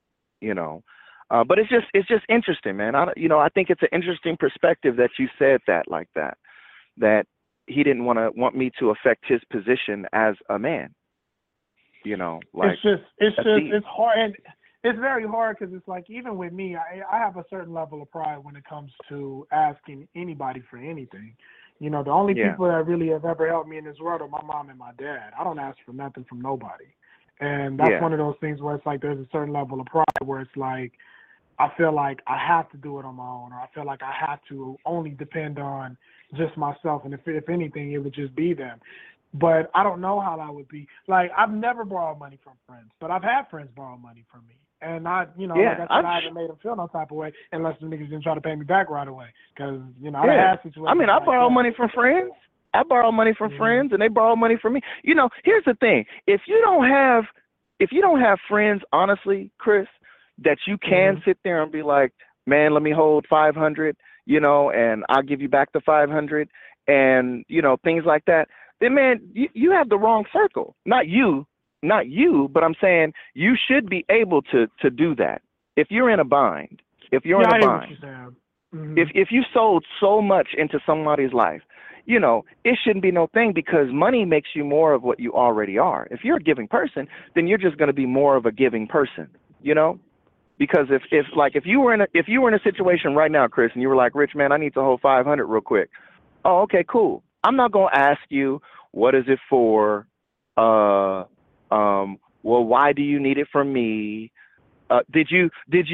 but it's just interesting, man. I think it's an interesting perspective that you said that like that, he didn't want me to affect his position as a man. You know, like it's hard, and it's very hard because it's like, even with me, I have a certain level of pride when it comes to asking anybody for anything. You know, the only people that really have ever helped me in this world are my mom and my dad. I don't ask for nothing from nobody. And that's one of those things where it's like there's a certain level of pride where it's like I feel like I have to do it on my own, or I feel like I have to only depend on just myself. And if anything, it would just be them. But I don't know how that would be. Like, I've never borrowed money from friends, but I've had friends borrow money from me. And I haven't made them feel no type of way unless the niggas didn't try to pay me back right away. Because, I had situations. I mean, I borrow money from friends. I borrow money from friends, and they borrow money from me. You know, here's the thing: if you don't have friends, honestly, Chris, that you can sit there and be like, man, let me hold 500, and I'll give you back the 500, and things like that. Then, man, you have the wrong circle. Not you, but I'm saying you should be able to do that if you're in a bind. If you're in a bind, if you sold so much into somebody's life, it shouldn't be no thing, because money makes you more of what you already are. If you're a giving person, then you're just going to be more of a giving person, because if you were in a situation right now, Chris, and you were like, Rich, man, I need to hold 500 real quick. Oh, okay, cool. I'm not going to ask you, what is it for? Well, why do you need it from me? Did you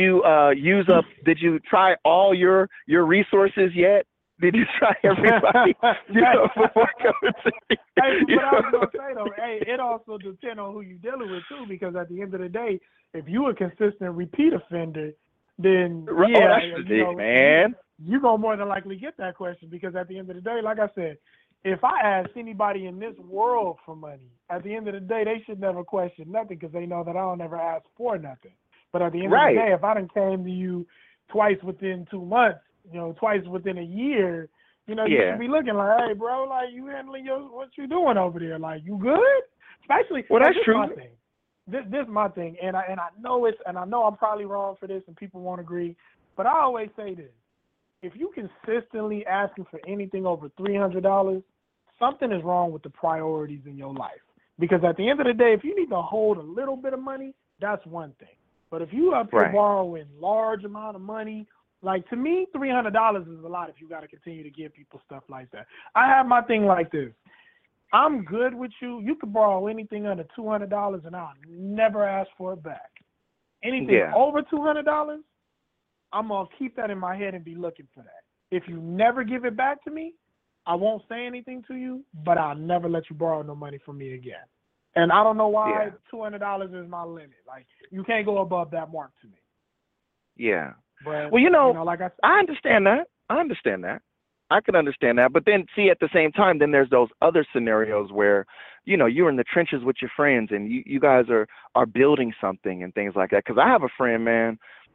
try all your resources yet? Did you try everybody before coming to me? But I was going to say, though, it also depends on who you're dealing with, too, because at the end of the day, if you a consistent repeat offender, then, that's the thing, man. You're going to more than likely get that question, because at the end of the day, like I said, if I ask anybody in this world for money, at the end of the day, they should never question nothing, because they know that I don't ever ask for nothing. But at the end of the day, if I done came to you twice within 2 months, twice within a year, you should be looking like, hey, bro, like, you handling what you doing over there? Like, you good? Especially, that's true. My thing. This is my thing, and I know I'm probably wrong for this, and people won't agree, but I always say this: if you consistently asking for anything over $300, something is wrong with the priorities in your life. Because at the end of the day, if you need to hold a little bit of money, that's one thing. But if you up here borrowing large amount of money, like, to me, $300 is a lot if you got to continue to give people stuff like that. I have my thing like this. I'm good with you. You can borrow anything under $200, and I'll never ask for it back. Anything over $200, I'm going to keep that in my head and be looking for that. If you never give it back to me, I won't say anything to you, but I'll never let you borrow no money from me again. And I don't know why $200 is my limit. Like, you can't go above that mark to me. Yeah. But, well, like I said, I understand that. I can understand that. But then, see, at the same time, then there's those other scenarios where, you're in the trenches with your friends, and you guys are building something and things like that. Because I have a friend, man,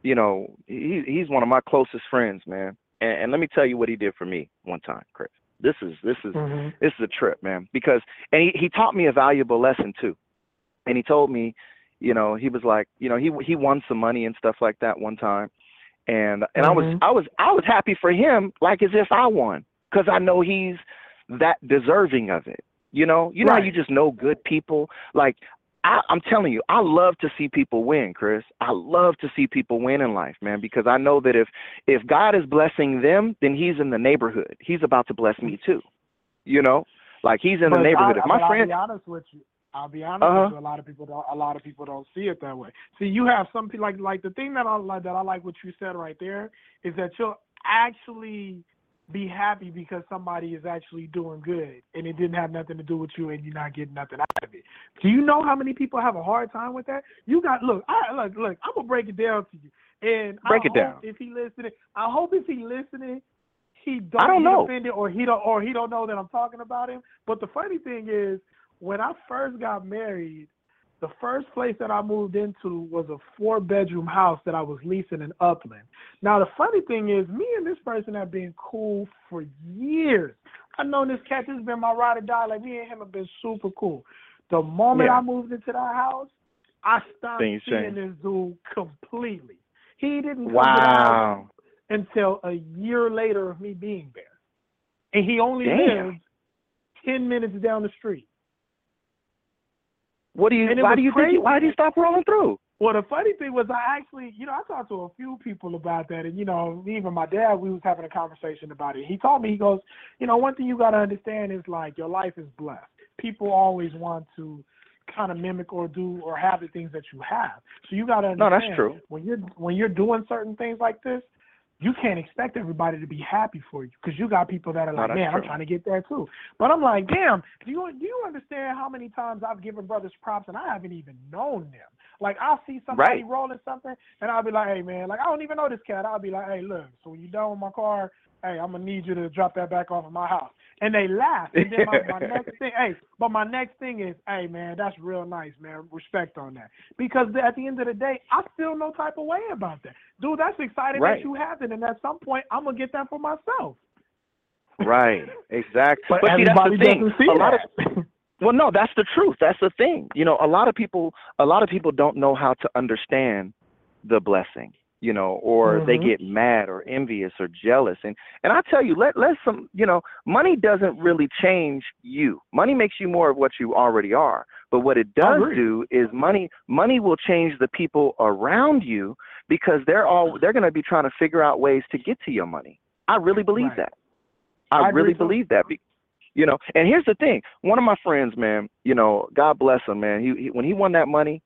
he's one of my closest friends, man. And let me tell you what he did for me one time, Chris. This is a trip, man. Because he taught me a valuable lesson too. And he told me, he was like, he won some money and stuff like that one time. And I was happy for him, like as if I won, because I know he's that deserving of it. How you just know good people. Like, I'm telling you, I love to see people win, Chris. I love to see people win in life, man, because I know that if God is blessing them, then he's in the neighborhood. He's about to bless me too. Like, he's in the neighborhood. I'll be honest with you. I'll be honest with you. A lot of people don't see it that way. See, you have some people like the thing that I like what you said right there is that you'll actually be happy because somebody is actually doing good and it didn't have nothing to do with you and you're not getting nothing out of it. Do you know how many people have a hard time with that? You got look. I'm gonna break it down to you. And I hope if he listening, he don't get offended or he don't know that I'm talking about him. But the funny thing is, when I first got married, the first place that I moved into was a 4-bedroom house that I was leasing in Upland. Now, the funny thing is, me and this person have been cool for years. I've known this cat. This has been my ride or die. Like, me and him have been super cool. The moment I moved into that house, I stopped seeing this dude completely. He didn't come to the house until a year later of me being there. And he only lived 10 minutes down the street. Why do you stop rolling through? Well, the funny thing was I actually, I talked to a few people about that. And, even my dad, we was having a conversation about it. He told me, he goes, one thing you got to understand is, like, your life is blessed. People always want to kind of mimic or do or have the things that you have. So you got to understand. No, that's true. When you're doing certain things like this, you can't expect everybody to be happy for you because you got people that are like, man, I'm trying to get there too. But I'm like, damn, do you understand how many times I've given brothers props and I haven't even known them? Like, I'll see somebody rolling something and I'll be like, hey, man, like, I don't even know this cat. I'll be like, hey, look, so when you're done with my car, hey, I'm going to need you to drop that back off of my house. And they laugh. And then my next thing is, hey, man, that's real nice, man. Respect on that. Because at the end of the day, I feel no type of way about that. Dude, that's exciting that you have it. And at some point, I'm going to get that for myself. Right. Exactly. But see, that's the thing. Well, no, that's the truth. That's the thing. A lot of people don't know how to understand the blessing. Or they get mad or envious or jealous. And I tell you, money doesn't really change you. Money makes you more of what you already are. But what it does do is money will change the people around you because they're going to be trying to figure out ways to get to your money. I really believe that. I really believe that. And here's the thing. One of my friends, man, God bless him, man. He when he won that money,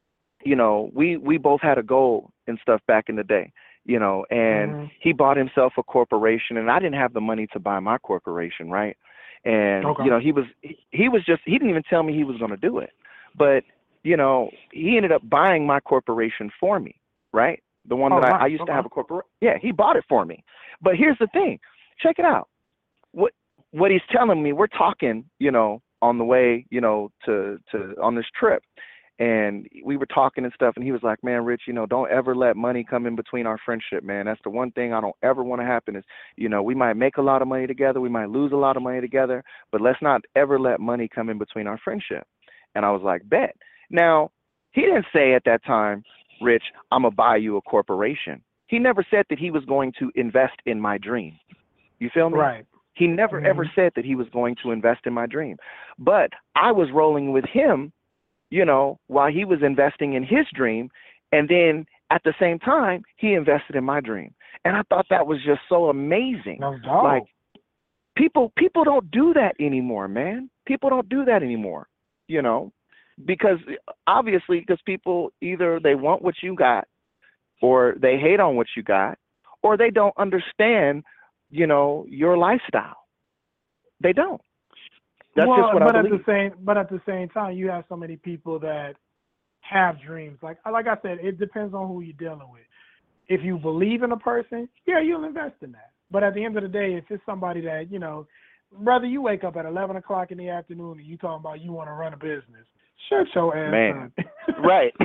we both had a goal and stuff back in the day, and he bought himself a corporation and I didn't have the money to buy my corporation. Right. And, he didn't even tell me he was going to do it, but, he ended up buying my corporation for me. Right. The one that I used to have a corporation. Yeah. He bought it for me. But here's the thing. Check it out. What he's telling me, we're talking, on the way, to on this trip. And we were talking and stuff, and he was like, man, Rich, don't ever let money come in between our friendship, man. That's the one thing I don't ever want to happen is, we might make a lot of money together. We might lose a lot of money together, but let's not ever let money come in between our friendship. And I was like, bet. Now, he didn't say at that time, Rich, I'm going to buy you a corporation. He never said that he was going to invest in my dream. You feel me? Right. He never ever said that he was going to invest in my dream. But I was rolling with him, while he was investing in his dream. And then at the same time, he invested in my dream. And I thought that was just so amazing. Like, people don't do that anymore, man. People don't do that anymore, because people either they want what you got or they hate on what you got or they don't understand, your lifestyle. They don't. That's just what I believe. But at the same time, you have so many people that have dreams. Like I said, it depends on who you're dealing with. If you believe in a person, yeah, you'll invest in that. But at the end of the day, if it's somebody that, brother, you wake up at 11 o'clock in the afternoon and you talking about you want to run a business, shut your ass man. Right.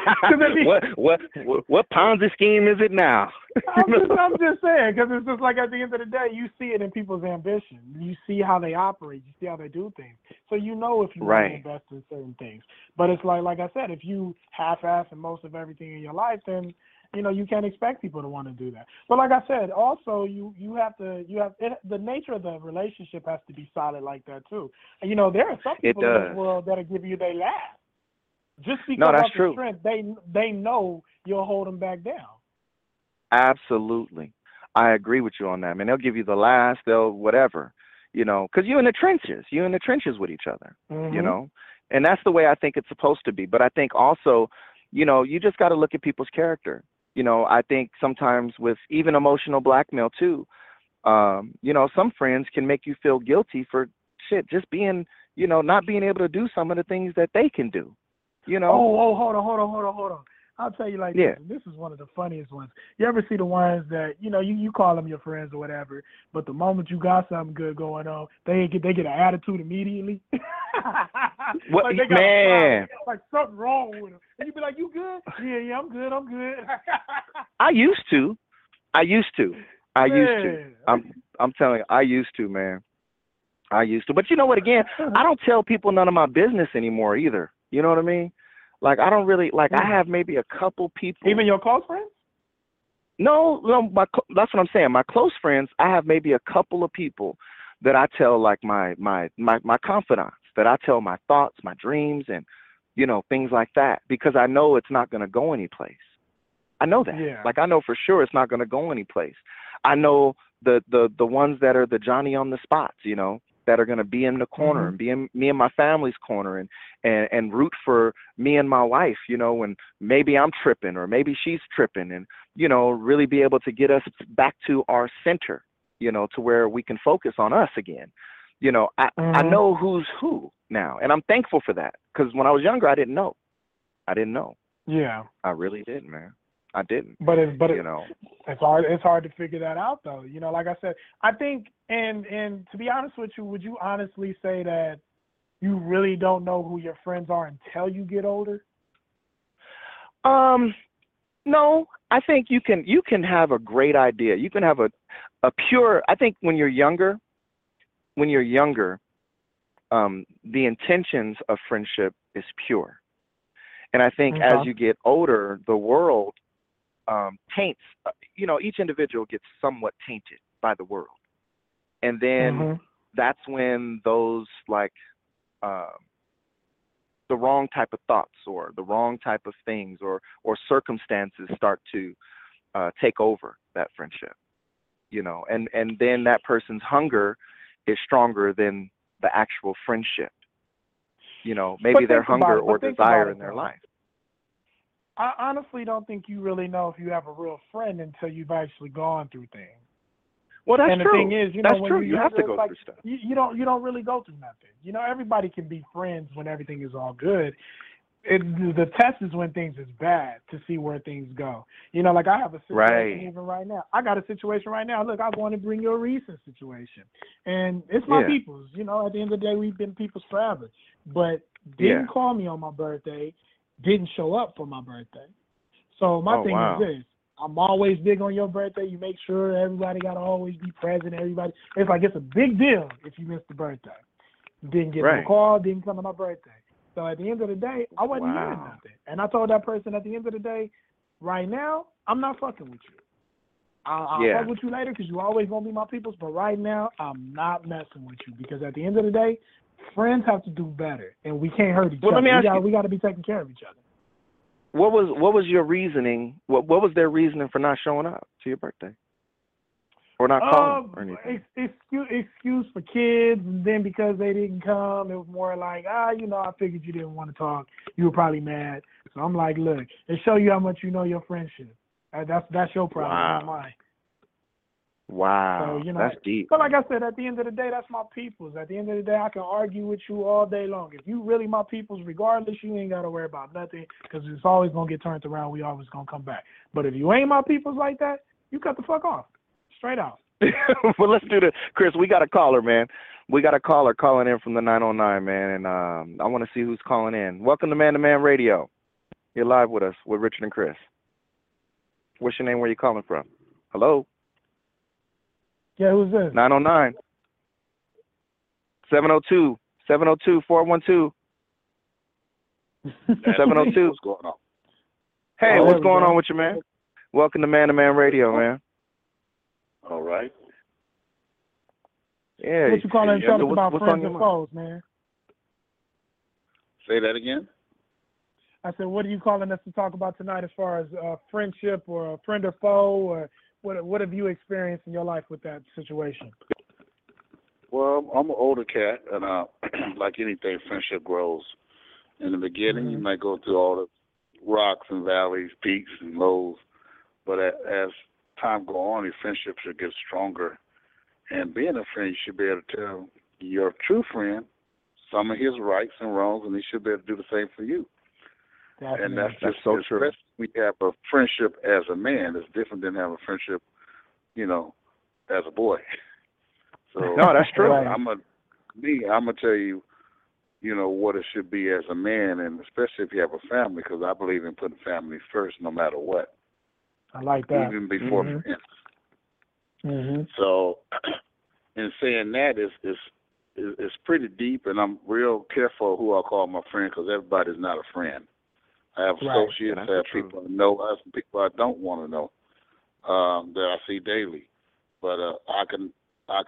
What Ponzi scheme is it now? I'm just saying, because it's just like at the end of the day, you see it in people's ambition. You see how they operate. You see how they do things. So if you want to invest in certain things. But it's like I said, if you half-ass in most of everything in your life, then you can't expect people to want to do that. But like I said, also the nature of the relationship has to be solid like that too. And there are some people in this world that'll give you their last. Just because of the strength, they know you'll hold them back down. Absolutely. I agree with you on that, man. They'll give you the last, they'll whatever, because you're in the trenches. You're in the trenches with each other, and that's the way I think it's supposed to be. But I think also, you just got to look at people's character. I think sometimes with even emotional blackmail too, some friends can make you feel guilty for just being, not being able to do some of the things that they can do. Oh, hold on. I'll tell you like this. This is one of the funniest ones. You ever see the ones that, you call them your friends or whatever, but the moment you got something good going on, they get an attitude immediately. What, like they got man? Like something wrong with them. And you be like, you good? Yeah, I'm good. I used to. I'm telling you, I used to, man. I used to. But you know what, again, I don't tell people none of my business anymore either. You know what I mean? Like, I don't really, I have maybe a couple people. Even your close friends? No, that's what I'm saying. My close friends, I have maybe a couple of people that I tell like my confidants, that I tell my thoughts, my dreams, and things like that, because I know it's not going to go anyplace. I know that. Yeah. Like I know for sure it's not going to go anyplace. I know the ones that are the Johnny on the spots, that are going to be in the corner and be in me and my family's corner and root for me and my wife, when maybe I'm tripping or maybe she's tripping, and, really be able to get us back to our center, to where we can focus on us again. I know who's who now, and I'm thankful for that, because when I was younger, I didn't know. Yeah. I really didn't, man. I didn't. But it's hard to figure that out, though. Like I said, I think, and to be honest with you, would you honestly say that you really don't know who your friends are until you get older? No, I think you can have a great idea. You can have a pure. I think when you're younger, the intentions of friendship is pure, and I think as you get older, the world taints. Each individual gets somewhat tainted by the world, and then that's when those the wrong type of thoughts or the wrong type of things or circumstances start to take over that friendship, and then that person's hunger is stronger than the actual friendship, maybe their hunger or desire in their life. I honestly don't think you really know if you have a real friend until you've actually gone through things. Well, that's and the true. thing is, that's when true. You have to go through stuff. You don't really go through nothing. Everybody can be friends when everything is all good. The test is when things is bad, to see where things go. Like I have a situation even right now. I got a situation right now. Look, I want to bring you a recent situation, and it's my people's. At the end of the day, we've been people's forever, but didn't call me on my birthday, didn't show up for my birthday. So my thing is this. I'm always big on your birthday. You make sure everybody got to always be present. Everybody, it's a big deal if you missed the birthday. Didn't get no call, didn't come to my birthday. So at the end of the day, I wasn't hearing nothing. And I told that person at the end of the day, right now, I'm not fucking with you. I'll fuck with you later because you always going to be my peoples. But right now, I'm not messing with you, because at the end of the day, friends have to do better. And we can't hurt each other. We got to be taking care of each other. What was your reasoning? What was their reasoning for not showing up to your birthday, or not calling or anything? Excuse for kids, and then because they didn't come, it was more like I figured you didn't want to talk. You were probably mad, so I'm like, look, it show you how much you know your friendship. That's your problem, not mine. Wow, so, that's deep. But like I said, at the end of the day, that's my peoples. At the end of the day, I can argue with you all day long. If you really my peoples, regardless, you ain't got to worry about nothing, because it's always going to get turned around. We always going to come back. But if you ain't my peoples like that, you cut the fuck off. Straight out. Well, let's do this. Chris, we got a caller, man. We got a caller calling in from the 909, man, and I want to see who's calling in. Welcome to Man to Man Radio. You're live with us with Richard and Chris. What's your name? Where you calling from? Hello? Yeah, who's this? 909. 702. 702-412. 702. What's going on? Hey, what's going on with you, man? Welcome to Man Radio, man. All right. Yeah. What you calling about friends and foes, man? Say that again? I said, what are you calling us to talk about tonight as far as friendship or a friend or foe, or what have you experienced in your life with that situation? Well, I'm an older cat, and like anything, friendship grows. In the beginning, you might go through all the rocks and valleys, peaks and lows, but as time goes on, your friendship should get stronger. And being a friend, you should be able to tell your true friend some of his rights and wrongs, and he should be able to do the same for you. Definitely. And that's so true. We have a friendship as a man. It's different than having a friendship, as a boy. So no, that's true. I'm gonna tell you, what it should be as a man, and especially if you have a family, because I believe in putting family first, no matter what. I like that. Even before friends. So, in saying that, it's pretty deep, and I'm real careful who I call my friend, because everybody's not a friend. I have associates, I have people I know, I have some people I don't want to know that I see daily. But I can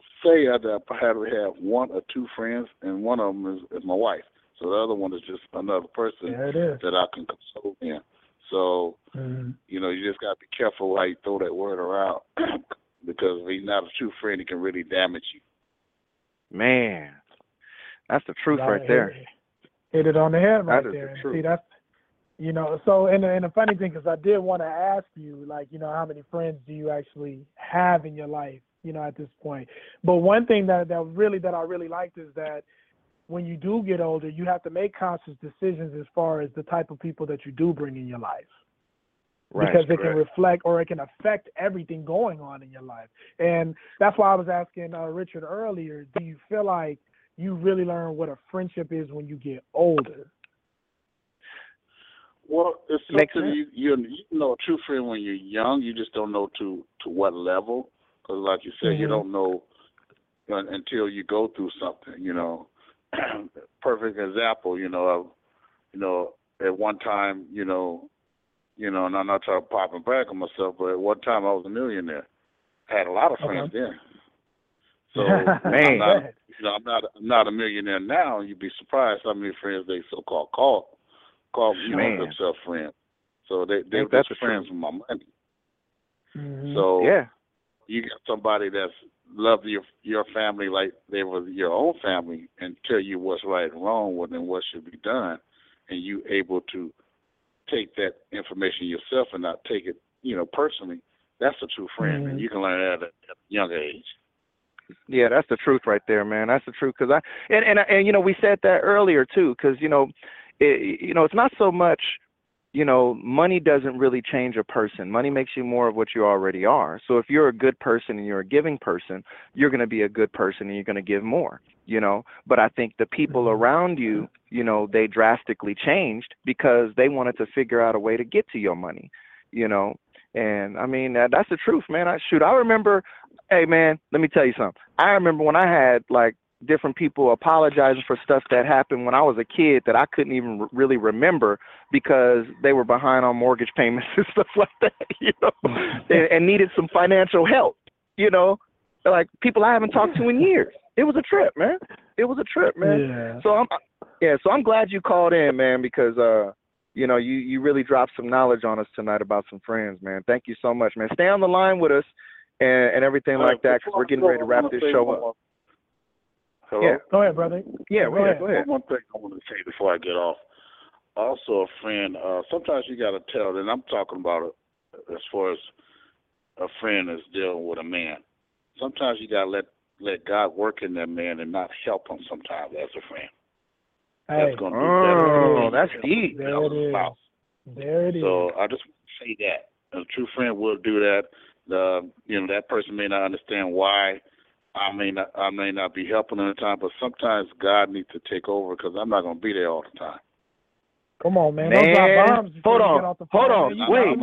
say I probably have one or two friends, and one of them is my wife. So the other one is just another person that I can console in. So, you know, you just got to be careful how you throw that word around because if he's not a true friend, he can really damage you. Man, that's the truth right there. Hit it on the head right there. The truth. See, that's, you know, so, and the funny thing, because I did want to ask you, like, you know, how many friends do you actually have in your life, you know, at this point? But one thing that I really liked is that when you do get older, you have to make conscious decisions as far as the type of people that you do bring in your life. Right, because it can reflect or it can affect everything going on in your life. And that's why I was asking Richard earlier, do you feel like you really learn what a friendship is when you get older? Well, it's something you know a true friend when you're young. You just don't know to what level. Because like you said, you don't know until you go through something, you know. Perfect example, at one time, and I'm not trying to pop and brag on myself, but at one time I was a millionaire. I had a lot of friends then. So I'm not a millionaire now. You'd be surprised how many friends they so-called call themselves friends. So they're just friends with my money. So you got somebody that's loved your family like they were your own family and tell you what's right and wrong with and what should be done, and you able to take that information yourself and not take it, personally. That's a true friend, and you can learn that at a young age. Yeah, that's the truth right there, man. That's the truth. Because we said that earlier too. Because it's not so much. Money doesn't really change a person. Money makes you more of what you already are. So if you're a good person and you're a giving person, you're going to be a good person and you're going to give more, But I think the people around you, they drastically changed because they wanted to figure out a way to get to your money, And I mean, that's the truth, man. I remember, hey, man, let me tell you something. I remember when I had different people apologizing for stuff that happened when I was a kid that I couldn't even really remember because they were behind on mortgage payments and stuff like that, and needed some financial help, like people I haven't talked to in years. It was a trip, man. Yeah. So I'm glad you called in, man, because, you really dropped some knowledge on us tonight about some friends, man. Thank you so much, man. Stay on the line with us and everything like that because we're getting ready to wrap this show up. Hello? Yeah. Go ahead, brother. Yeah, go ahead. One thing I want to say before I get off. Also, a friend, sometimes you got to tell, and I'm talking about it as far as a friend is dealing with a man. Sometimes you got to let God work in that man and not help him sometimes as a friend. Hey. That's going to be better. Oh, that's deep. There it is. So I just want to say that. A true friend will do that. That person may not understand why. I may not be helping at the time, but sometimes God needs to take over because I'm not going to be there all the time. Come on, man. Don't drop bombs. Hold on. Wait.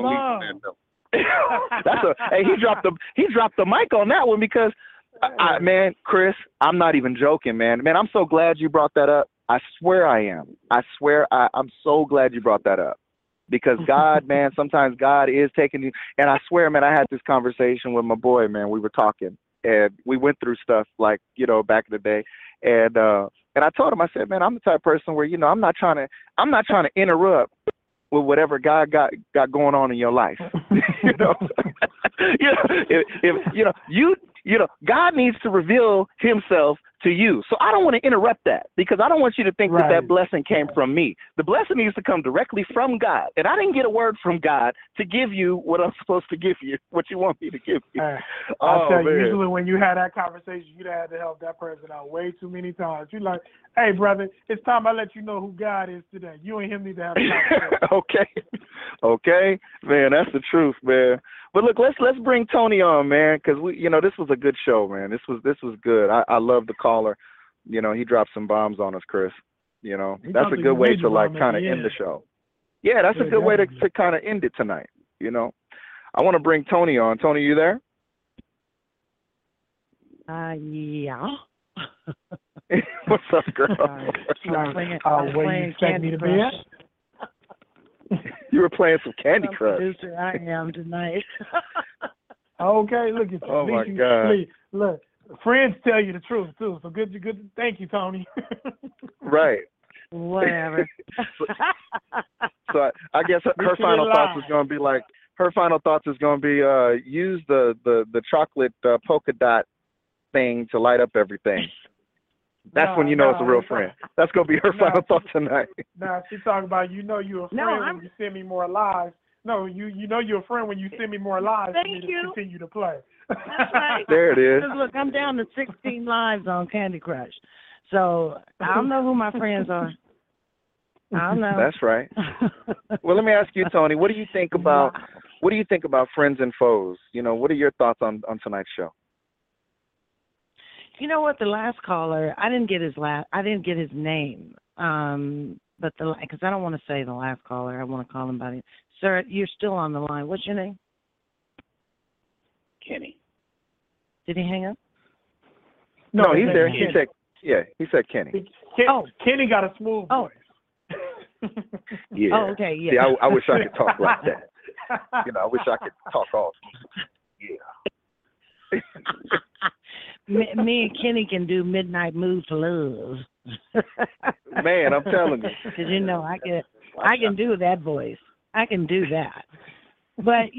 He dropped the mic on that one because, man, Chris, I'm not even joking, man. Man, I'm so glad you brought that up. I swear I am. I'm so glad you brought that up. Because God, man, sometimes God is taking you. And I swear, man, I had this conversation with my boy, man. We were talking. And we went through stuff back in the day. And I told him, I said, man, I'm the type of person where, I'm not trying to interrupt with whatever God got going on in your life. God needs to reveal himself to you. So I don't want to interrupt that because I don't want you to think that blessing came from me. The blessing needs to come directly from God. And I didn't get a word from God to give you what I'm supposed to give you, what you want me to give you. I'll tell you, usually when you had that conversation, you'd had to help that person out way too many times. You're like, hey, brother, it's time I let you know who God is today. You and him need to have a conversation. Okay. Man, that's the truth, man. But look, let's bring Tony on, man, because this was a good show, man. This was good. I love the caller. He dropped some bombs on us, Chris. That's a good way to kind of end the show. Yeah, that's a good way to kind of end it tonight. I want to bring Tony on. Tony, you there? Yeah. What's up, girl? Where you expect me to be at? You were playing some Candy Crush. Producer I am tonight. Okay, look at you. Oh my God! Look, friends tell you the truth too. So good. Thank you, Tony. Right. Whatever. So I guess her final thoughts is going to be like, use the chocolate polka dot thing to light up everything. That's when you know it's a real friend. That's going to be her final thought tonight. She's talking about, you're a friend when you send me more lives. No, you know you're a friend when you send me more lives for me to continue to play. That's right. There it is. Look, I'm down to 16 lives on Candy Crush. So I don't know who my friends are. I don't know. That's right. Well, let me ask you, Tony, what do you think about friends and foes? What are your thoughts on tonight's show? You know what? The last caller, I didn't get his name. But because I don't want to say the last caller, I want to call him by name. Sir, you're still on the line. What's your name? Kenny. Did he hang up? No, he's there. He said Kenny. Kenny got a smooth voice. Yeah. Oh, okay. Yeah. See, I wish I could talk like that. I wish I could talk all. Yeah. Me and Kenny can do Midnight Move to Love. Man, I'm telling you. Because I can do that voice. I can do that. But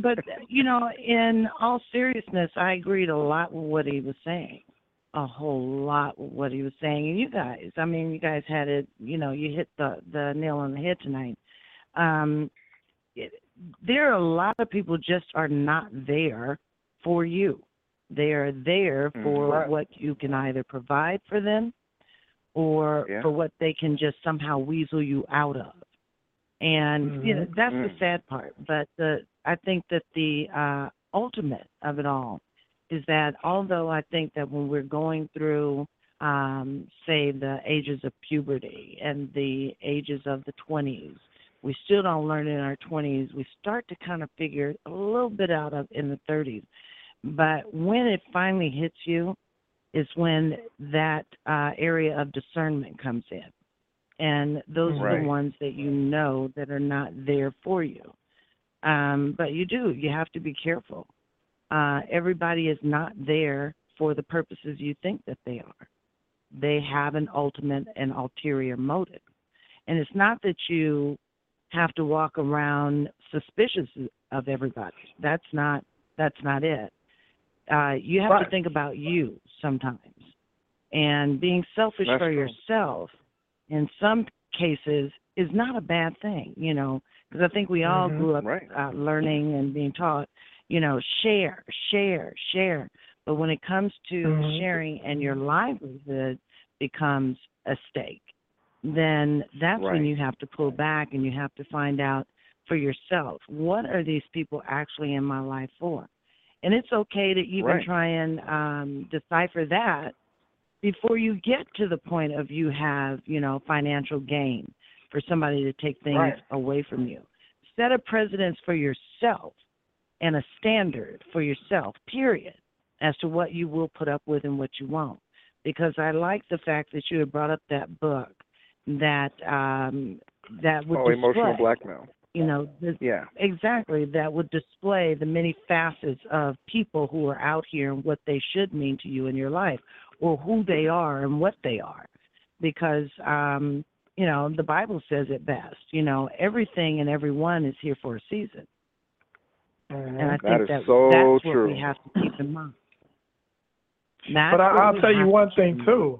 in all seriousness, I agreed a lot with what he was saying. A whole lot with what he was saying. And you guys had it, you hit the nail on the head tonight. There are a lot of people just are not there for you. They are there for what you can either provide for them or for what they can just somehow weasel you out of. And that's the sad part. But I think that the ultimate of it all is that although I think that when we're going through, say, the ages of puberty and the ages of the 20s, we still don't learn in our 20s. We start to kind of figure a little bit out of in the 30s. But when it finally hits you is when that area of discernment comes in. And those are the ones that that are not there for you. But you have to be careful. Everybody is not there for the purposes you think that they are. They have an ultimate and ulterior motive. And it's not that you have to walk around suspicious of everybody. That's not it. You have to think about you sometimes. And being selfish for yourself in some cases is not a bad thing, because I think we all grew up learning and being taught, share. But when it comes to sharing and your livelihood becomes a stake, then that's when you have to pull back and you have to find out for yourself, what are these people actually in my life for? And it's okay to even try and decipher that before you get to the point of you have, financial gain for somebody to take things away from you. Set a precedence for yourself and a standard for yourself, period, as to what you will put up with and what you won't. Because I like the fact that you had brought up that book that would Emotional Blackmail. Exactly, that would display the many facets of people who are out here and what they should mean to you in your life, or who they are and what they are. Because, the Bible says it best. Everything and everyone is here for a season. And I think that's true. what we have to keep in mind. But I'll tell you one thing, too.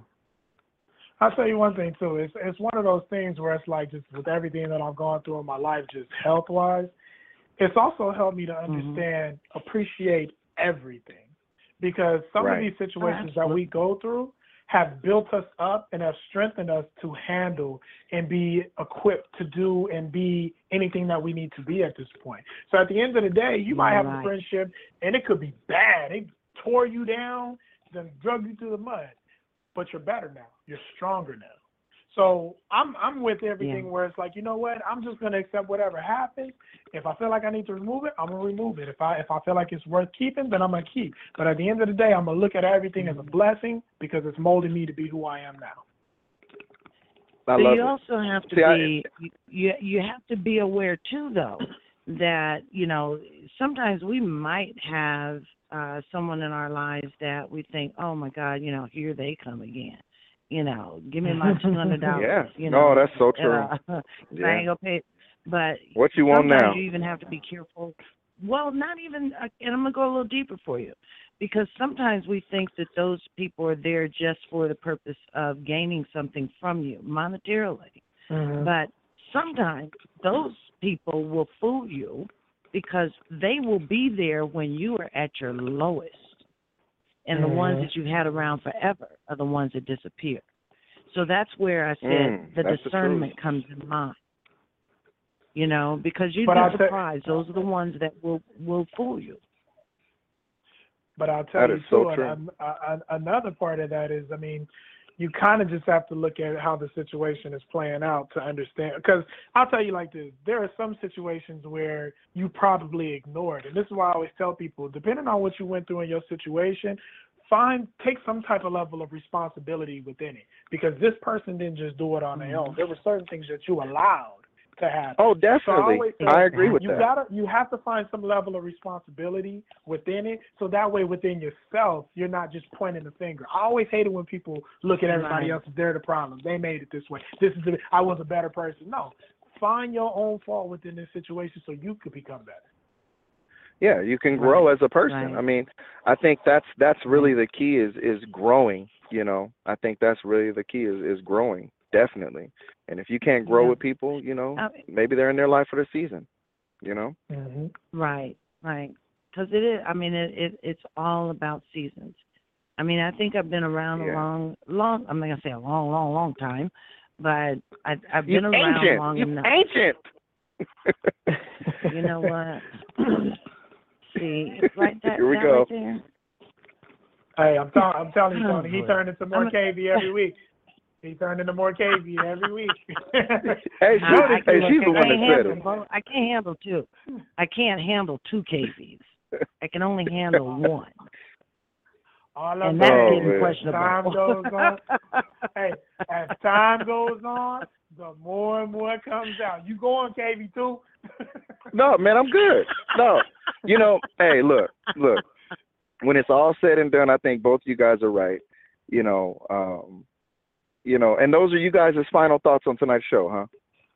It's one of those things where it's like, just with everything that I've gone through in my life, just health-wise, it's also helped me to understand, appreciate everything. Because some of these situations that we go through have built us up and have strengthened us to handle and be equipped to do and be anything that we need to be at this point. So at the end of the day, you might have a friendship and it could be bad. It tore you down, then drug you through the mud. But you're better now. You're stronger now. So I'm with everything where it's like, you know what? I'm just going to accept whatever happens. If I feel like I need to remove it, I'm going to remove it. If I feel like it's worth keeping, then I'm going to keep. But at the end of the day, I'm going to look at everything as a blessing because it's molding me to be who I am now. But you also have to you have to be aware, too, though, that, sometimes we might have someone in our lives that we think, oh, my God, here they come again. Give me my $200. Yeah. No, that's so true. I ain't going to pay. But what you want now? You even have to be careful. Well, not even, and I'm going to go a little deeper for you, because sometimes we think that those people are there just for the purpose of gaining something from you monetarily. Mm-hmm. But sometimes those people will fool you because they will be there when you are at your lowest. And the ones that you've had around forever are the ones that disappear. So that's where I said the discernment comes in mind. Because you'd be surprised. Those are the ones that will fool you. But I'll tell you, too, another part of that is, you kind of just have to look at how the situation is playing out to understand. Because I'll tell you like this, there are some situations where you probably ignored. And this is why I always tell people, depending on what you went through in your situation, take some type of level of responsibility within it. Because this person didn't just do it on their own. There were certain things that you allowed to happen. Oh, definitely. So I agree with that. You have to find some level of responsibility within it, so that way within yourself, you're not just pointing the finger. I always hate it when people look at everybody else as they're the problem. They made it this way. I was a better person. No. Find your own fault within this situation so you could become better. Yeah, you can grow as a person. Right. I think that's really the key is growing, I think that's really the key is growing. Definitely. And if you can't grow with people, maybe they're in their life for the season, Mm-hmm. Right. Because it is, it's all about seasons. I think I've been around a long, I'm not going to say a long time, but I've been around long enough. Ancient. You know what? See, it's right there. Here we go. Right there. Hey, I'm telling you, Tony, he turned into more KV every week. He turned into more KV every week. She's the one that said it. I can't handle two. I can't handle two KVs. I can only handle one. And that's getting questionable. Time goes on. Hey, as time goes on, the more and more comes out. You go on KV too? No, man, I'm good. No, hey, look. When it's all said and done, I think both of you guys are right. And those are you guys' final thoughts on tonight's show, huh?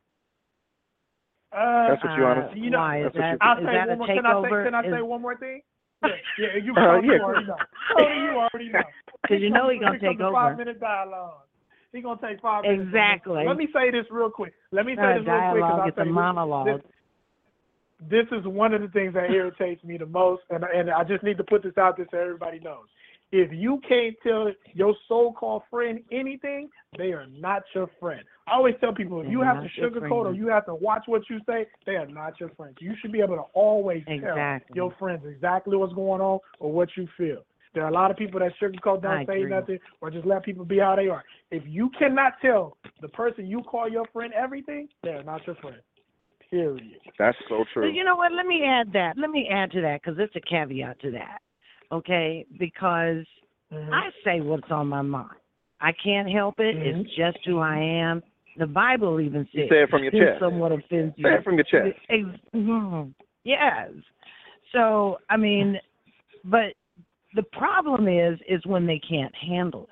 That's what you want to say. Why is that a takeover? Can I say one more thing? Yeah, you already know. You already know. Because he's going to take over. 5-minute dialogue. He's going to take 5 minutes. Exactly. Let me say this real quick. Dialogue, it's a monologue. This is one of the things that irritates me the most, and I just need to put this out there so everybody knows. If you can't tell your so-called friend anything, they are not your friend. I always tell people, if you have to sugarcoat or you have to watch what you say, they are not your friends. You should be able to always tell your friends exactly what's going on or what you feel. There are a lot of people that sugarcoat, don't say nothing, or just let people be how they are. If you cannot tell the person you call your friend everything, they are not your friend. Period. That's so true. So you know what? Let me add to that because it's a caveat to that. Okay, because I say what's on my mind. I can't help it. It's just who I am. The Bible even says, you say it from your chest. Someone offends you. Say it from your chest. Yes. So, but the problem is when they can't handle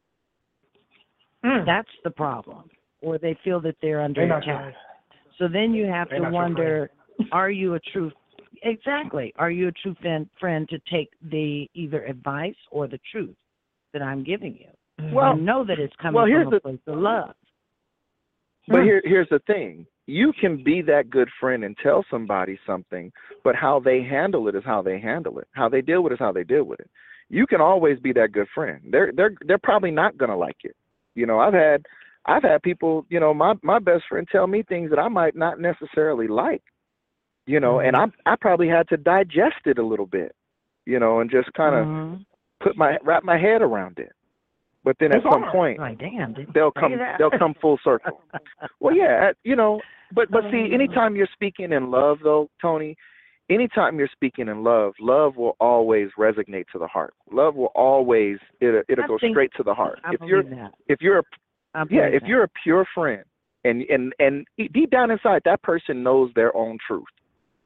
it. That's the problem. Or they feel that they're under attack. So then you have to wonder, are you a true Are you a true friend to take the either advice or the truth that I'm giving you? Well, and know that it's coming from a place of love. But here's the thing. You can be that good friend and tell somebody something, but how they handle it is how they handle it. How they deal with it is how they deal with it. You can always be that good friend. They're probably not gonna like it. I've had people, my best friend tell me things that I might not necessarily like. And I probably had to digest it a little bit, and just kind of wrap my head around it. But then at some point, they'll come full circle. Well, yeah, but see, anytime you're speaking in love, though, Tony, anytime you're speaking in love will always resonate to the heart. Love will always it'll go straight to the heart. If you're a pure friend, and deep down inside, that person knows their own truth.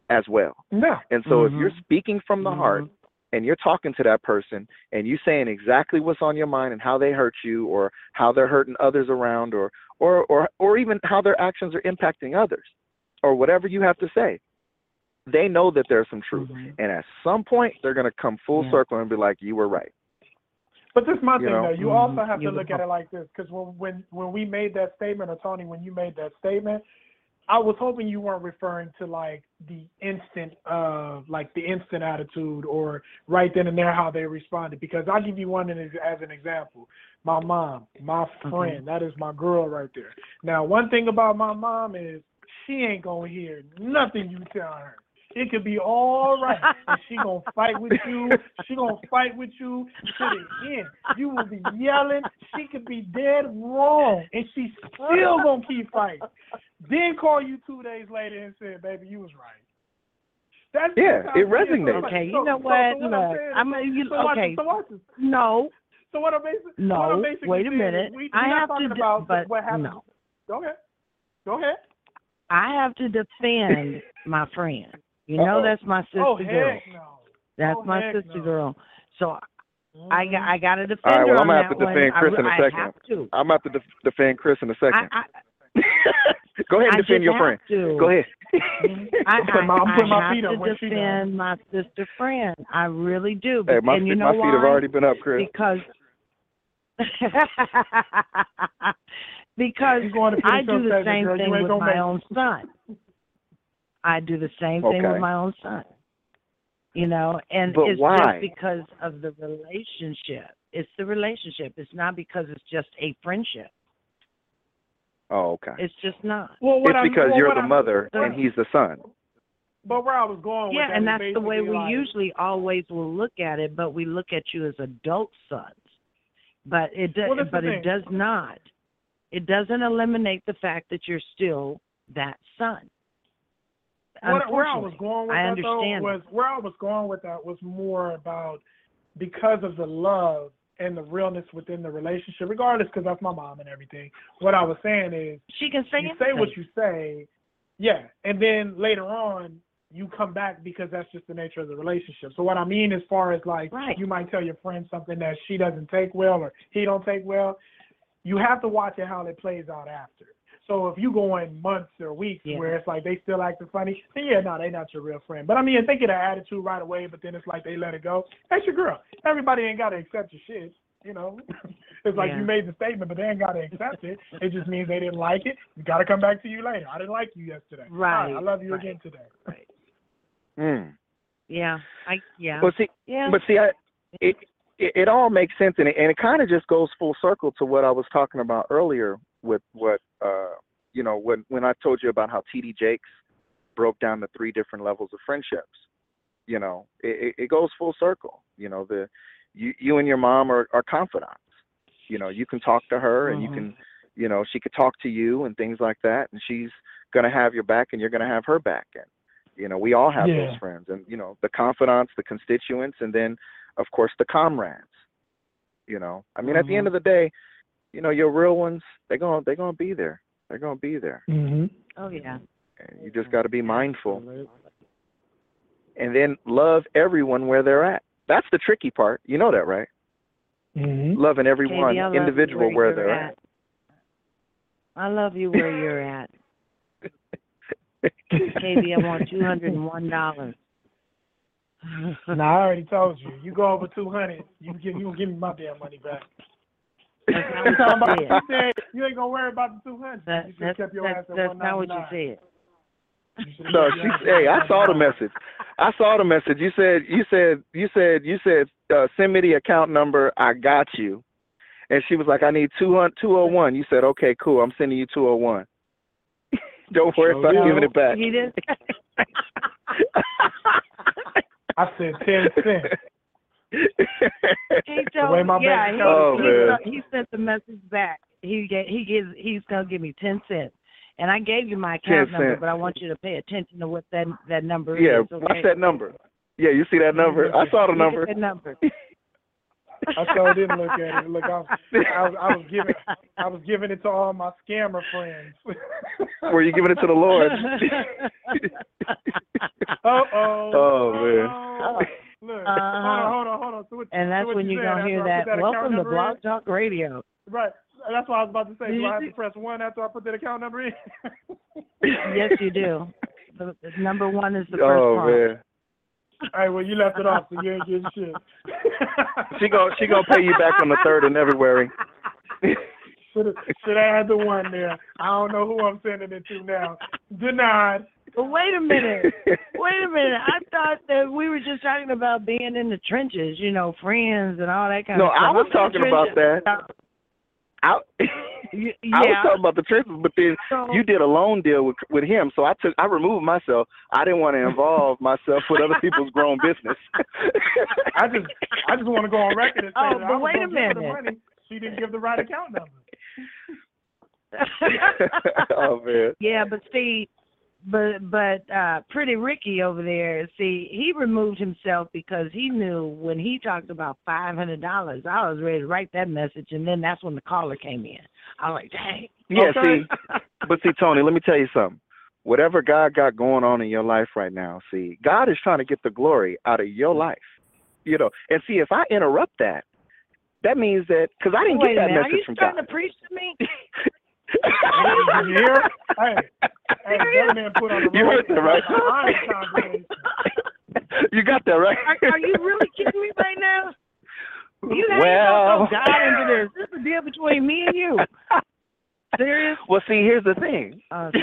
as well. Yeah. And so if you're speaking from the heart and you're talking to that person and you saying exactly what's on your mind and how they hurt you or how they're hurting others around or even how their actions are impacting others or whatever you have to say, they know that there's some truth. And at some point, they're going to come full circle and be like, you were right. But this is my thing, though. You also have to look at it like this, because when we made that statement, or Tony, when you made that statement, I was hoping you weren't referring to like the instant attitude or right then and there how they responded. Because I'll give you one as an example. My mom, my friend, that is my girl right there. Now, one thing about my mom is she ain't gonna hear nothing you tell her. It could be all right, and she gonna fight with you. She gonna fight with you to the end. You will be yelling. She could be dead wrong, and she's still gonna keep fighting. Then call you 2 days later and say, "Baby, you was right." That's it resonates. Okay, you know what? No. So what I'm basically wait a minute. I have to about what happened. No. Go ahead. I have to defend my friend. You know that's my sister girl. No. That's my sister girl. So I got to defend her. All right, well, I'm going to have to defend Chris in a second. I'm about to defend Chris in a second. Go ahead and defend your friend. Go ahead. I have to defend my sister friend. I really do. Hey, my and you know feet have already been up, Chris. Because I do the same thing with my own son. I do the same thing with my own son. You know, and it's just because of the relationship. It's the relationship. It's not because it's just a friendship. Oh, okay. It's just not. It's because you're the mother and he's the son. But where I was going with that, and that's the way we usually always will look at it, but we look at you as adult sons. But it does not. It doesn't eliminate the fact that you're still that son. Where I was going with that was more about because of the love and the realness within the relationship, regardless, because that's my mom and everything. What I was saying is she can say you say what you say, and then later on you come back because that's just the nature of the relationship. So what I mean as far as like you might tell your friend something that she doesn't take well or he don't take well, you have to watch it how it plays out after. So if you go in months or weeks where it's like they still acting funny, then they're not your real friend. But I mean, if they get an attitude right away, but then it's like they let it go, that's your girl. Everybody ain't got to accept your shit, you know. It's like you made the statement, but they ain't got to accept it. It just means they didn't like it. We got to come back to you later. I didn't like you yesterday. Right. I love you again today. Right. Yeah. But it all makes sense, and it kind of just goes full circle to what I was talking about earlier with what when I told you about how T.D. Jakes broke down the 3 different levels of friendships. You know, it goes full circle. You know, you and your mom are confidants. You know, you can talk to her, and you can, you know, she could talk to you and things like that, and she's gonna have your back, and you're gonna have her back, and you know, we all have those friends, and you know, the confidants, the constituents, and then of course the comrades. You know, I mean, at the end of the day, you know, your real ones, they're gonna be there. They're gonna be there. Oh yeah. And you just got to be mindful, and then love everyone where they're at. That's the tricky part. You know that, right? Loving everyone individual where they're at. I love you where you're at. KB, I want $201. I already told you. You go over 200, you gonna give me my damn money back. That's not what you said. You ain't gonna worry about the 200. That's not what you said. No, I saw the message. You said, send me the account number. I got you. And she was like, I need 201. You said, okay, cool. I'm sending you 201. Don't worry about giving it back. He did. I said 10 cents. He sent the message back. He's gonna give me 10 cents. And I gave you my account number, but I want you to pay attention to what that number is. Yeah, what's that number? Yeah, you see that number? I saw the number. That number. I sure didn't look at it. Look, I was giving it to all my scammer friends. Were you giving it to the Lord? Oh man. Look, hold on. So and that's when you're going to hear that. Welcome to Blog Talk Radio. Right. That's what I was about to say. Do I have to press 1 after I put that account number in? Yes, you do. The number 1 is the first part. Man. All right, well, you left it off, so you ain't getting shit. She gonna pay you back on the 3rd of February. Should I add the 1 there? I don't know who I'm sending it to now. Denied. But wait a minute. I thought that we were just talking about being in the trenches, friends and all that kind of stuff. No, I was talking about that. I was talking about the trenches, but then you did a loan deal with him, so I removed myself. I didn't want to involve myself with other people's grown business. I just want to go on record and say that but wait a minute. Money, she didn't give the right account number. Oh man. Yeah, but see, but Pretty Ricky over there, see, he removed himself because he knew when he talked about $500, I was ready to write that message, and then that's when the caller came in. I was like, dang. Yeah, okay. see, Tony, let me tell you something. Whatever God got going on in your life right now, see, God is trying to get the glory out of your life, And see, if I interrupt that means that, because I didn't get that message from God. Are you trying to preach to me? You hear? Hey, that man put on the you heard that, right? You got that, right? Are you really kidding me right now? You ain't gonna throw God into this. This is a deal between me and you. Serious? Well, see, here's the thing.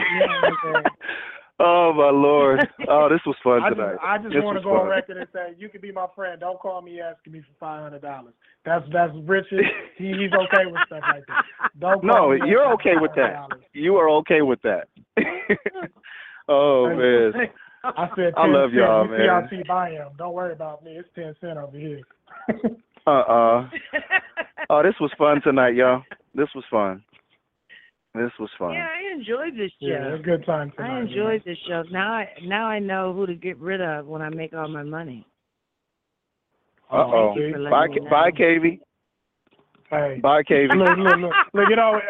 Oh, my Lord. Oh, this was fun tonight. I just want to go on record and say, you can be my friend. Don't call me asking me for $500. That's Richard. He's okay with stuff like that. You're okay with that. You are okay with that. Oh, man. I said 10 I love y'all, man. See how cheap I am. Don't worry about me. It's 10 cents over here. Oh, this was fun tonight, y'all. This was fun. Yeah, I enjoyed this show. Yeah, it was a good time tonight. I enjoyed this show. Now I know who to get rid of when I make all my money. Uh-oh. Bye, KV. Hey. Bye, KV. Look, it always,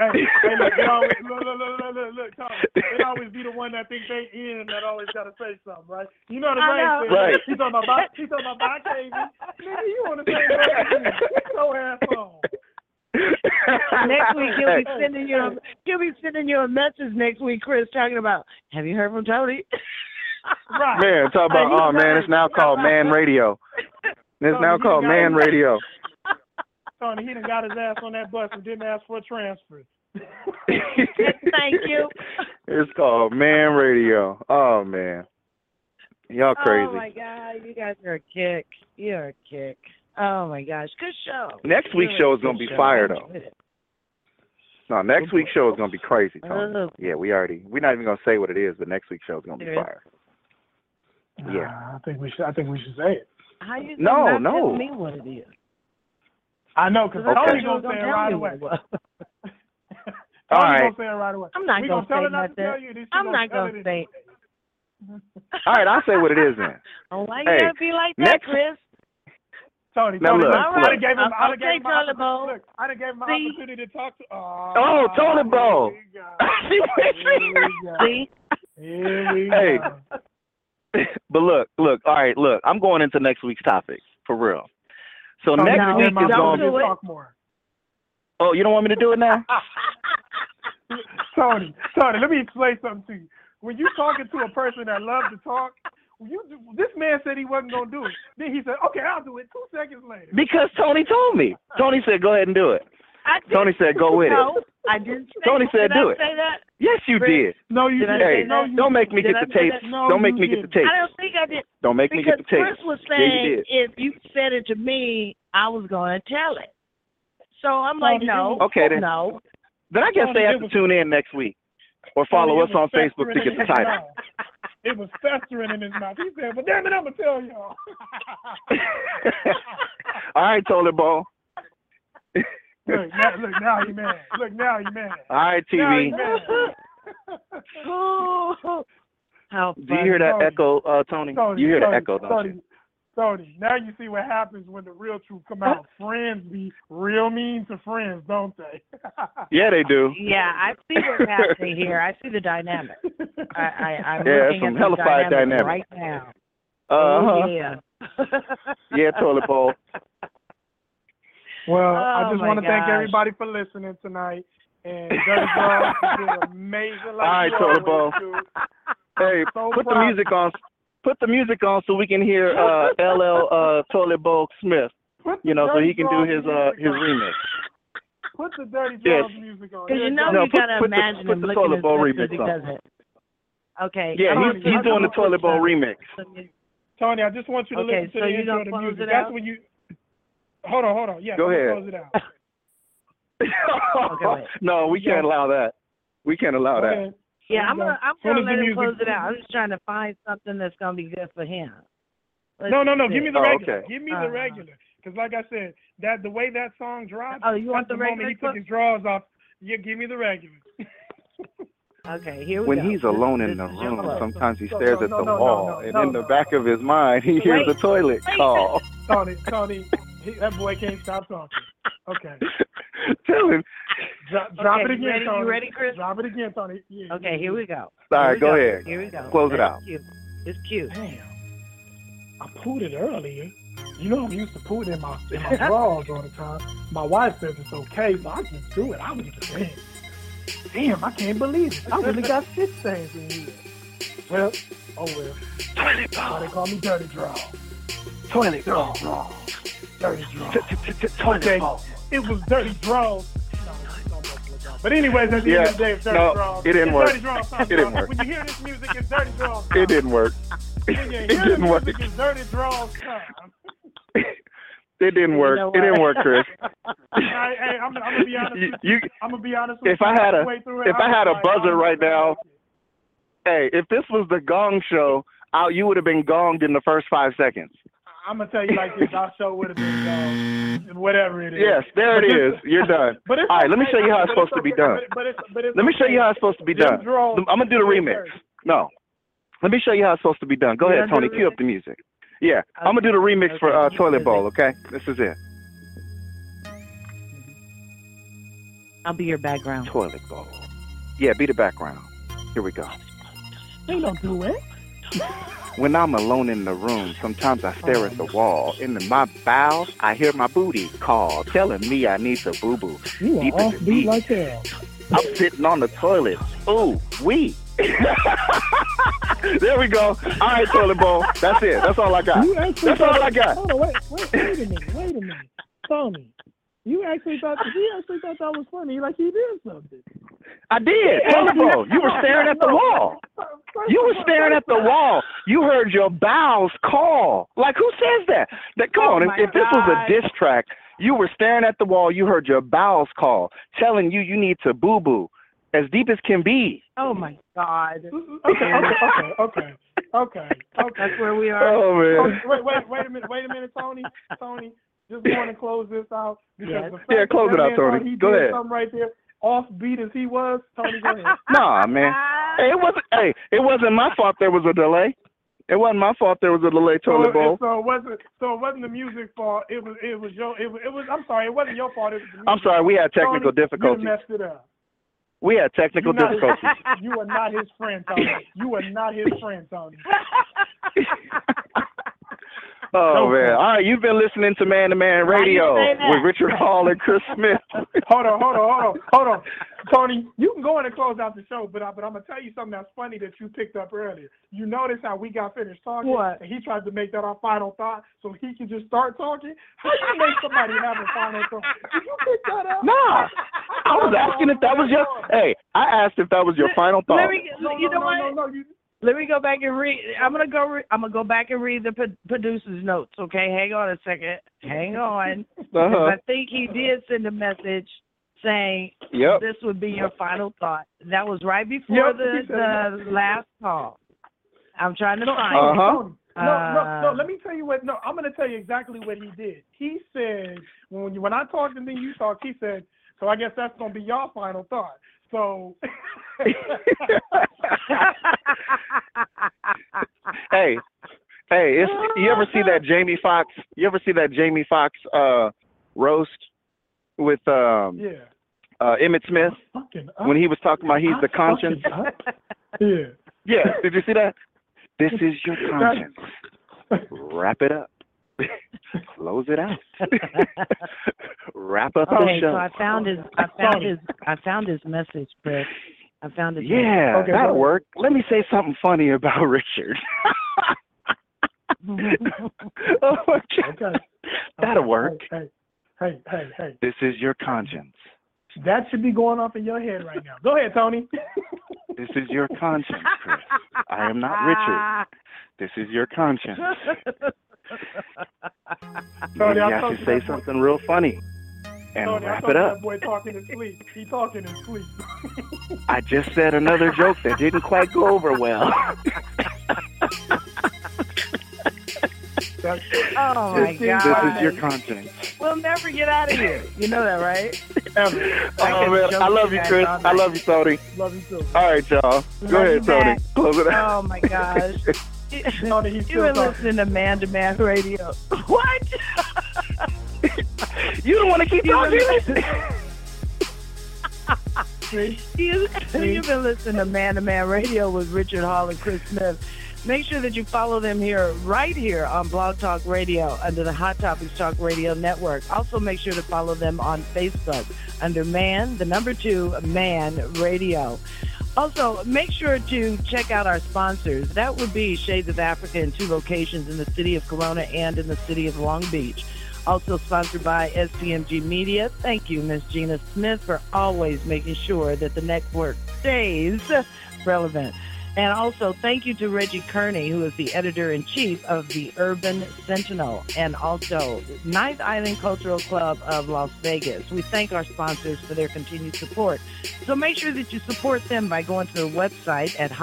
look, Tom, it always be the one that thinks they in that always got to say something, right? You know the right thing. Right. He's talking about bye, KV. Nigga, you want to say something? Get your ass on. Next week he'll be sending you a message next week, Chris, talking about, have you heard from Tony? Right. Man, talk about it's now called Man Radio. It's now called Man Radio. Tony, he done got his ass on that bus and didn't ask for a transfer. Thank you. It's called Man Radio. Oh man. Y'all crazy. Oh my God, you guys are a kick. You're a kick. Oh my gosh, good show. Next week's show is gonna be fire though. No, next week's show is gonna be crazy, Tony. Yeah, we're not even gonna say what it is, but next week's show is gonna be fire. Yeah. I think we should say it. How you not tell me what it is? I know, because Tony's gonna say it right away. All right. Gonna say it right away. I'm not gonna say nothing. I'm not gonna say. All right, I'll say what it is then. Oh, why you gotta be like that, Chris? Tony, look, I done gave him my opportunity to talk to. Oh, Tony Bo. See? Here we go. But look. All right, look. I'm going into next week's topic for real. So next week is going to talk more. Oh, you don't want me to do it now? Tony, let me explain something to you. When you talking to a person that loves to talk, this man said he wasn't going to do it. Then he said, okay, I'll do it 2 seconds later. Because Tony told me. Tony said, go ahead and do it. Tony said, go with it. I didn't say Tony said, do it. Say that? Yes, you did. No, you didn't. Don't make me get the tapes. Don't make me get the tapes. I don't think I did. Don't make me get the tapes. Chris was saying if you said it to me, I was going to tell it. So I'm like, no. Okay, then. No. Then I guess they have to tune in next week or follow us on Facebook to get the title. It was festering in his mouth. He said, well, damn it, I'm going to tell y'all. All right, Tony Bo. Look, now he mad. All right, TV. How do you hear that echo, Tony? You hear the echo, don't you? Tony, now you see what happens when the real truth come out. Friends be real mean to friends, don't they? Yeah, they do. Yeah, I see what's happening here. I see the dynamic. I'm yeah, looking some at the hellified dynamic right now. Uh-huh. Yeah. Yeah, toilet bowl. Well, I just want to thank everybody for listening tonight. And Dirty Bros, you did amazing. All right, toilet bowl. Hey, put the music on. Put the music on so we can hear LL Toilet Bowl Smith. So he can do his remix. Put the Dirty Bros music on. Because you gotta imagine him looking Toilet Bowl as remix he does it. Okay. Yeah, he's doing the Toilet Bowl remix. Tony, I just want you to listen to the intro of the music. That's when you. Hold on. Yeah, go ahead. Close it out. Okay, no, we can't allow that. We can't allow that. Yeah, I'm gonna let him close it out. I'm just trying to find something that's gonna be good for him. No. Give me the regular. Okay. Give me the regular. Because like I said, that the way that song dropped. Oh, you want the regular? He took his drawers off. Yeah, give me the regular. Okay, here we when go. He's alone in the room, sometimes he stares at the wall, and in the back of his mind, he hears the toilet call. Tony, that boy can't stop talking. Okay. Tell him. Drop it again, Tony. You ready, Chris? Drop it again, Tony. Yeah, okay, here we go. All right, go ahead. Here we go. Close it out. Cute. It's cute. Damn. I pooed it earlier. You know I'm used to pooing in my drawers all the time. My wife says it's okay, so I just do it. I was just saying, damn, I can't believe it. I really got shit stains in here. Well, oh well. Toilet bowl. Why they call me Dirty Draw. Toilet bowl. Dirty Draw. Toilet bowl. It was Dirty Draws. But anyways, at the end of the day, it's Dirty Draws. It didn't work. It didn't work. When you hear this music, it's Dirty Draws. It didn't work. It didn't work. It's Dirty Draws time. It didn't work. It didn't work, Chris. Hey, I'm gonna be honest. I'm gonna be honest. If I had a buzzer right now, hey, if this was the Gong Show, you would have been gonged in the first 5 seconds. I'm gonna tell you like this: our show would have been gonged, whatever it is. Yes, there it is. You're done. All right, let me show you how it's supposed to be done. Let me show you how it's supposed to be done. I'm gonna do the remix. No, let me show you how it's supposed to be done. Go ahead, Tony. Cue up the music. Yeah, I'm gonna do the remix for Toilet Bowl. Okay, this is it. I'll be your background. Toilet Bowl. Yeah, be the background. Here we go. They don't do it. When I'm alone in the room, sometimes I stare at the wall. In my bowels, I hear my booty call, telling me I need to boo-boo. You are offbeat like hell. I'm sitting on the toilet. Ooh, wee. There we go. All right, Toilet Bowl. That's it. That's all I got. That's all I got. Hold on, wait a minute. Tony, he actually thought that was funny, like he did something. I did. Toilet Bowl, you were staring at the wall. You were staring at the wall. You heard your bowels call. Like, who says that? Come on, if this was a diss track, you were staring at the wall, you heard your bowels call, telling you need to boo-boo. As deep as can be. Oh, my God. Okay. That's where we are. Oh, man. Wait a minute, Tony, just want to close this out. Yeah, close it out, Tony. He go did ahead. something right there. Offbeat as he was, Tony, go ahead. Nah, man. It wasn't my fault there was a delay. It wasn't my fault there was a delay, Toilet Bowl. So it wasn't the music fault. It was I'm sorry, it wasn't your fault. It was the music. I'm sorry, we had technical difficulties. You messed it up. We had technical difficulties. You are not his friend, Tony. You are not his friend, Tony. Oh, man. All right, you've been listening to Man to Man Radio with Richard Hall and Chris Smith. Hold on. Tony, you can go in and close out the show, but I'm going to tell you something that's funny that you picked up earlier. You notice how we got finished talking? What? And he tried to make that our final thought so he can just start talking? How do you make somebody have a final thought? Did you pick that up? Nah. I was asking if that was your... Hey, I asked if that was your final thought. Let me go back and read. I'm gonna go back and read the producer's notes. Okay, hang on a second. Hang on. Because I think he did send a message saying this would be your final thought. That was right before the last call. I'm trying to find it. No, let me tell you what. No, I'm going to tell you exactly what he did. He said, when I talked and then you talked, he said, so I guess that's going to be your final thought. So. Hey, Hey, you ever see that Jamie Foxx? You ever see that Jamie Foxx roast with Emmett Smith when he was talking about he's the conscience? Yeah. Yeah. Did you see that? This is your conscience. Wrap it up. Close it out. Wrap up the show. So I found his message, Chris. I found his message. Okay, that'll work. Let me say something funny about Richard. Oh my God. Okay. That'll work. Hey. This is your conscience. That should be going off in your head right now. Go ahead, Tony. This is your conscience, Chris. I am not Richard. This is your conscience. Tony, you have to say something real funny and Tony, wrap it up. That boy talking in sleep. He talking in sleep. I just said another joke that didn't quite go over well. Oh my God! This is your conscience. We'll never get out of here. You know that, right? Oh man, I love you, Chris. I love you, Tony. Love you too. All right, y'all. Go ahead, Tony. Close it out. Oh my gosh. You were listening to Man to Man Radio. What? You don't want to keep talking. You've been listening to Man to Man Radio with Richard Hall and Chris Smith. Make sure that you follow them right here on Blog Talk Radio under the Hot Topics Talk Radio Network. Also, make sure to follow them on Facebook under Man, the number 2, Man Radio. Also, make sure to check out our sponsors. That would be Shades of Africa in 2 locations in the city of Corona and in the city of Long Beach. Also sponsored by SPMG Media. Thank you, Miss Gina Smith, for always making sure that the network stays relevant. And also, thank you to Reggie Kearney, who is the editor-in-chief of the Urban Sentinel, and also Ninth Island Cultural Club of Las Vegas. We thank our sponsors for their continued support. So make sure that you support them by going to their website at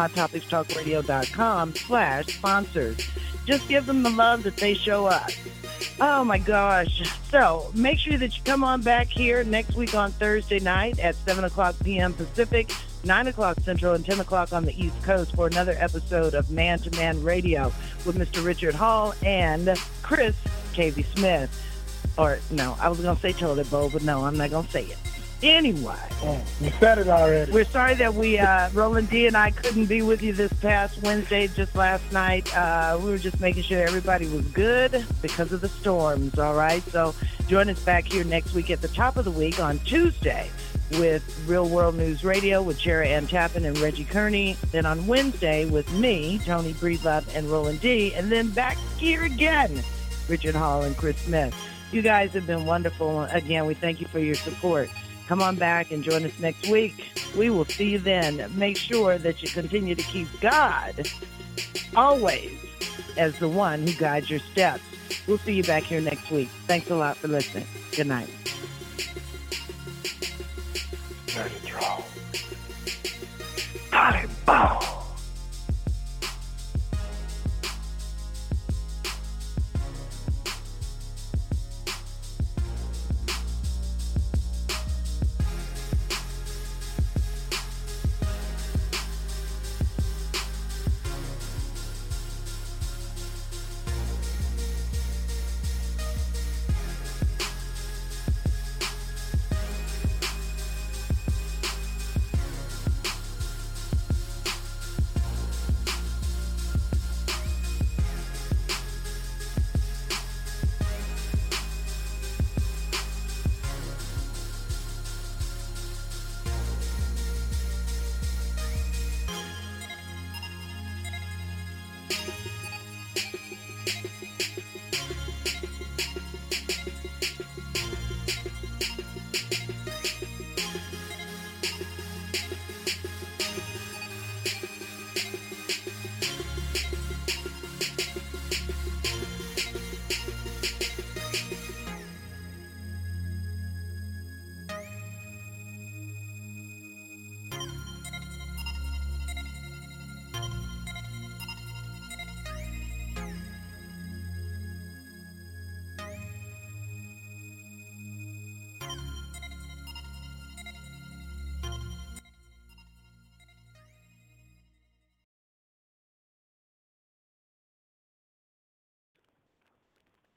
hottopictalkradio.com/sponsors. Just give them the love that they show us. Oh, my gosh. So make sure that you come on back here next week on Thursday night at 7 o'clock p.m. Pacific, 9 o'clock Central, and 10 o'clock on the East Coast for another episode of Man to Man Radio with Mr. Richard Hall and Chris K.V. Smith. Or, no, I was going to say Toilet Bowl, but no, I'm not going to say it. Anyway. You said it already. We're sorry that Roland D. and I couldn't be with you this past Wednesday, just last night. We were just making sure everybody was good because of the storms, all right? So join us back here next week at the top of the week on Tuesday with Real World News Radio with Shara Ann Tappan and Reggie Kearney. Then on Wednesday with me, Tony Breedlove, and Roland D. And then back here again, Richard Hall and Chris Smith. You guys have been wonderful. Again, we thank you for your support. Come on back and join us next week. We will see you then. Make sure that you continue to keep God always as the one who guides your steps. We'll see you back here next week. Thanks a lot for listening. Good night. Let's draw. Volleyball.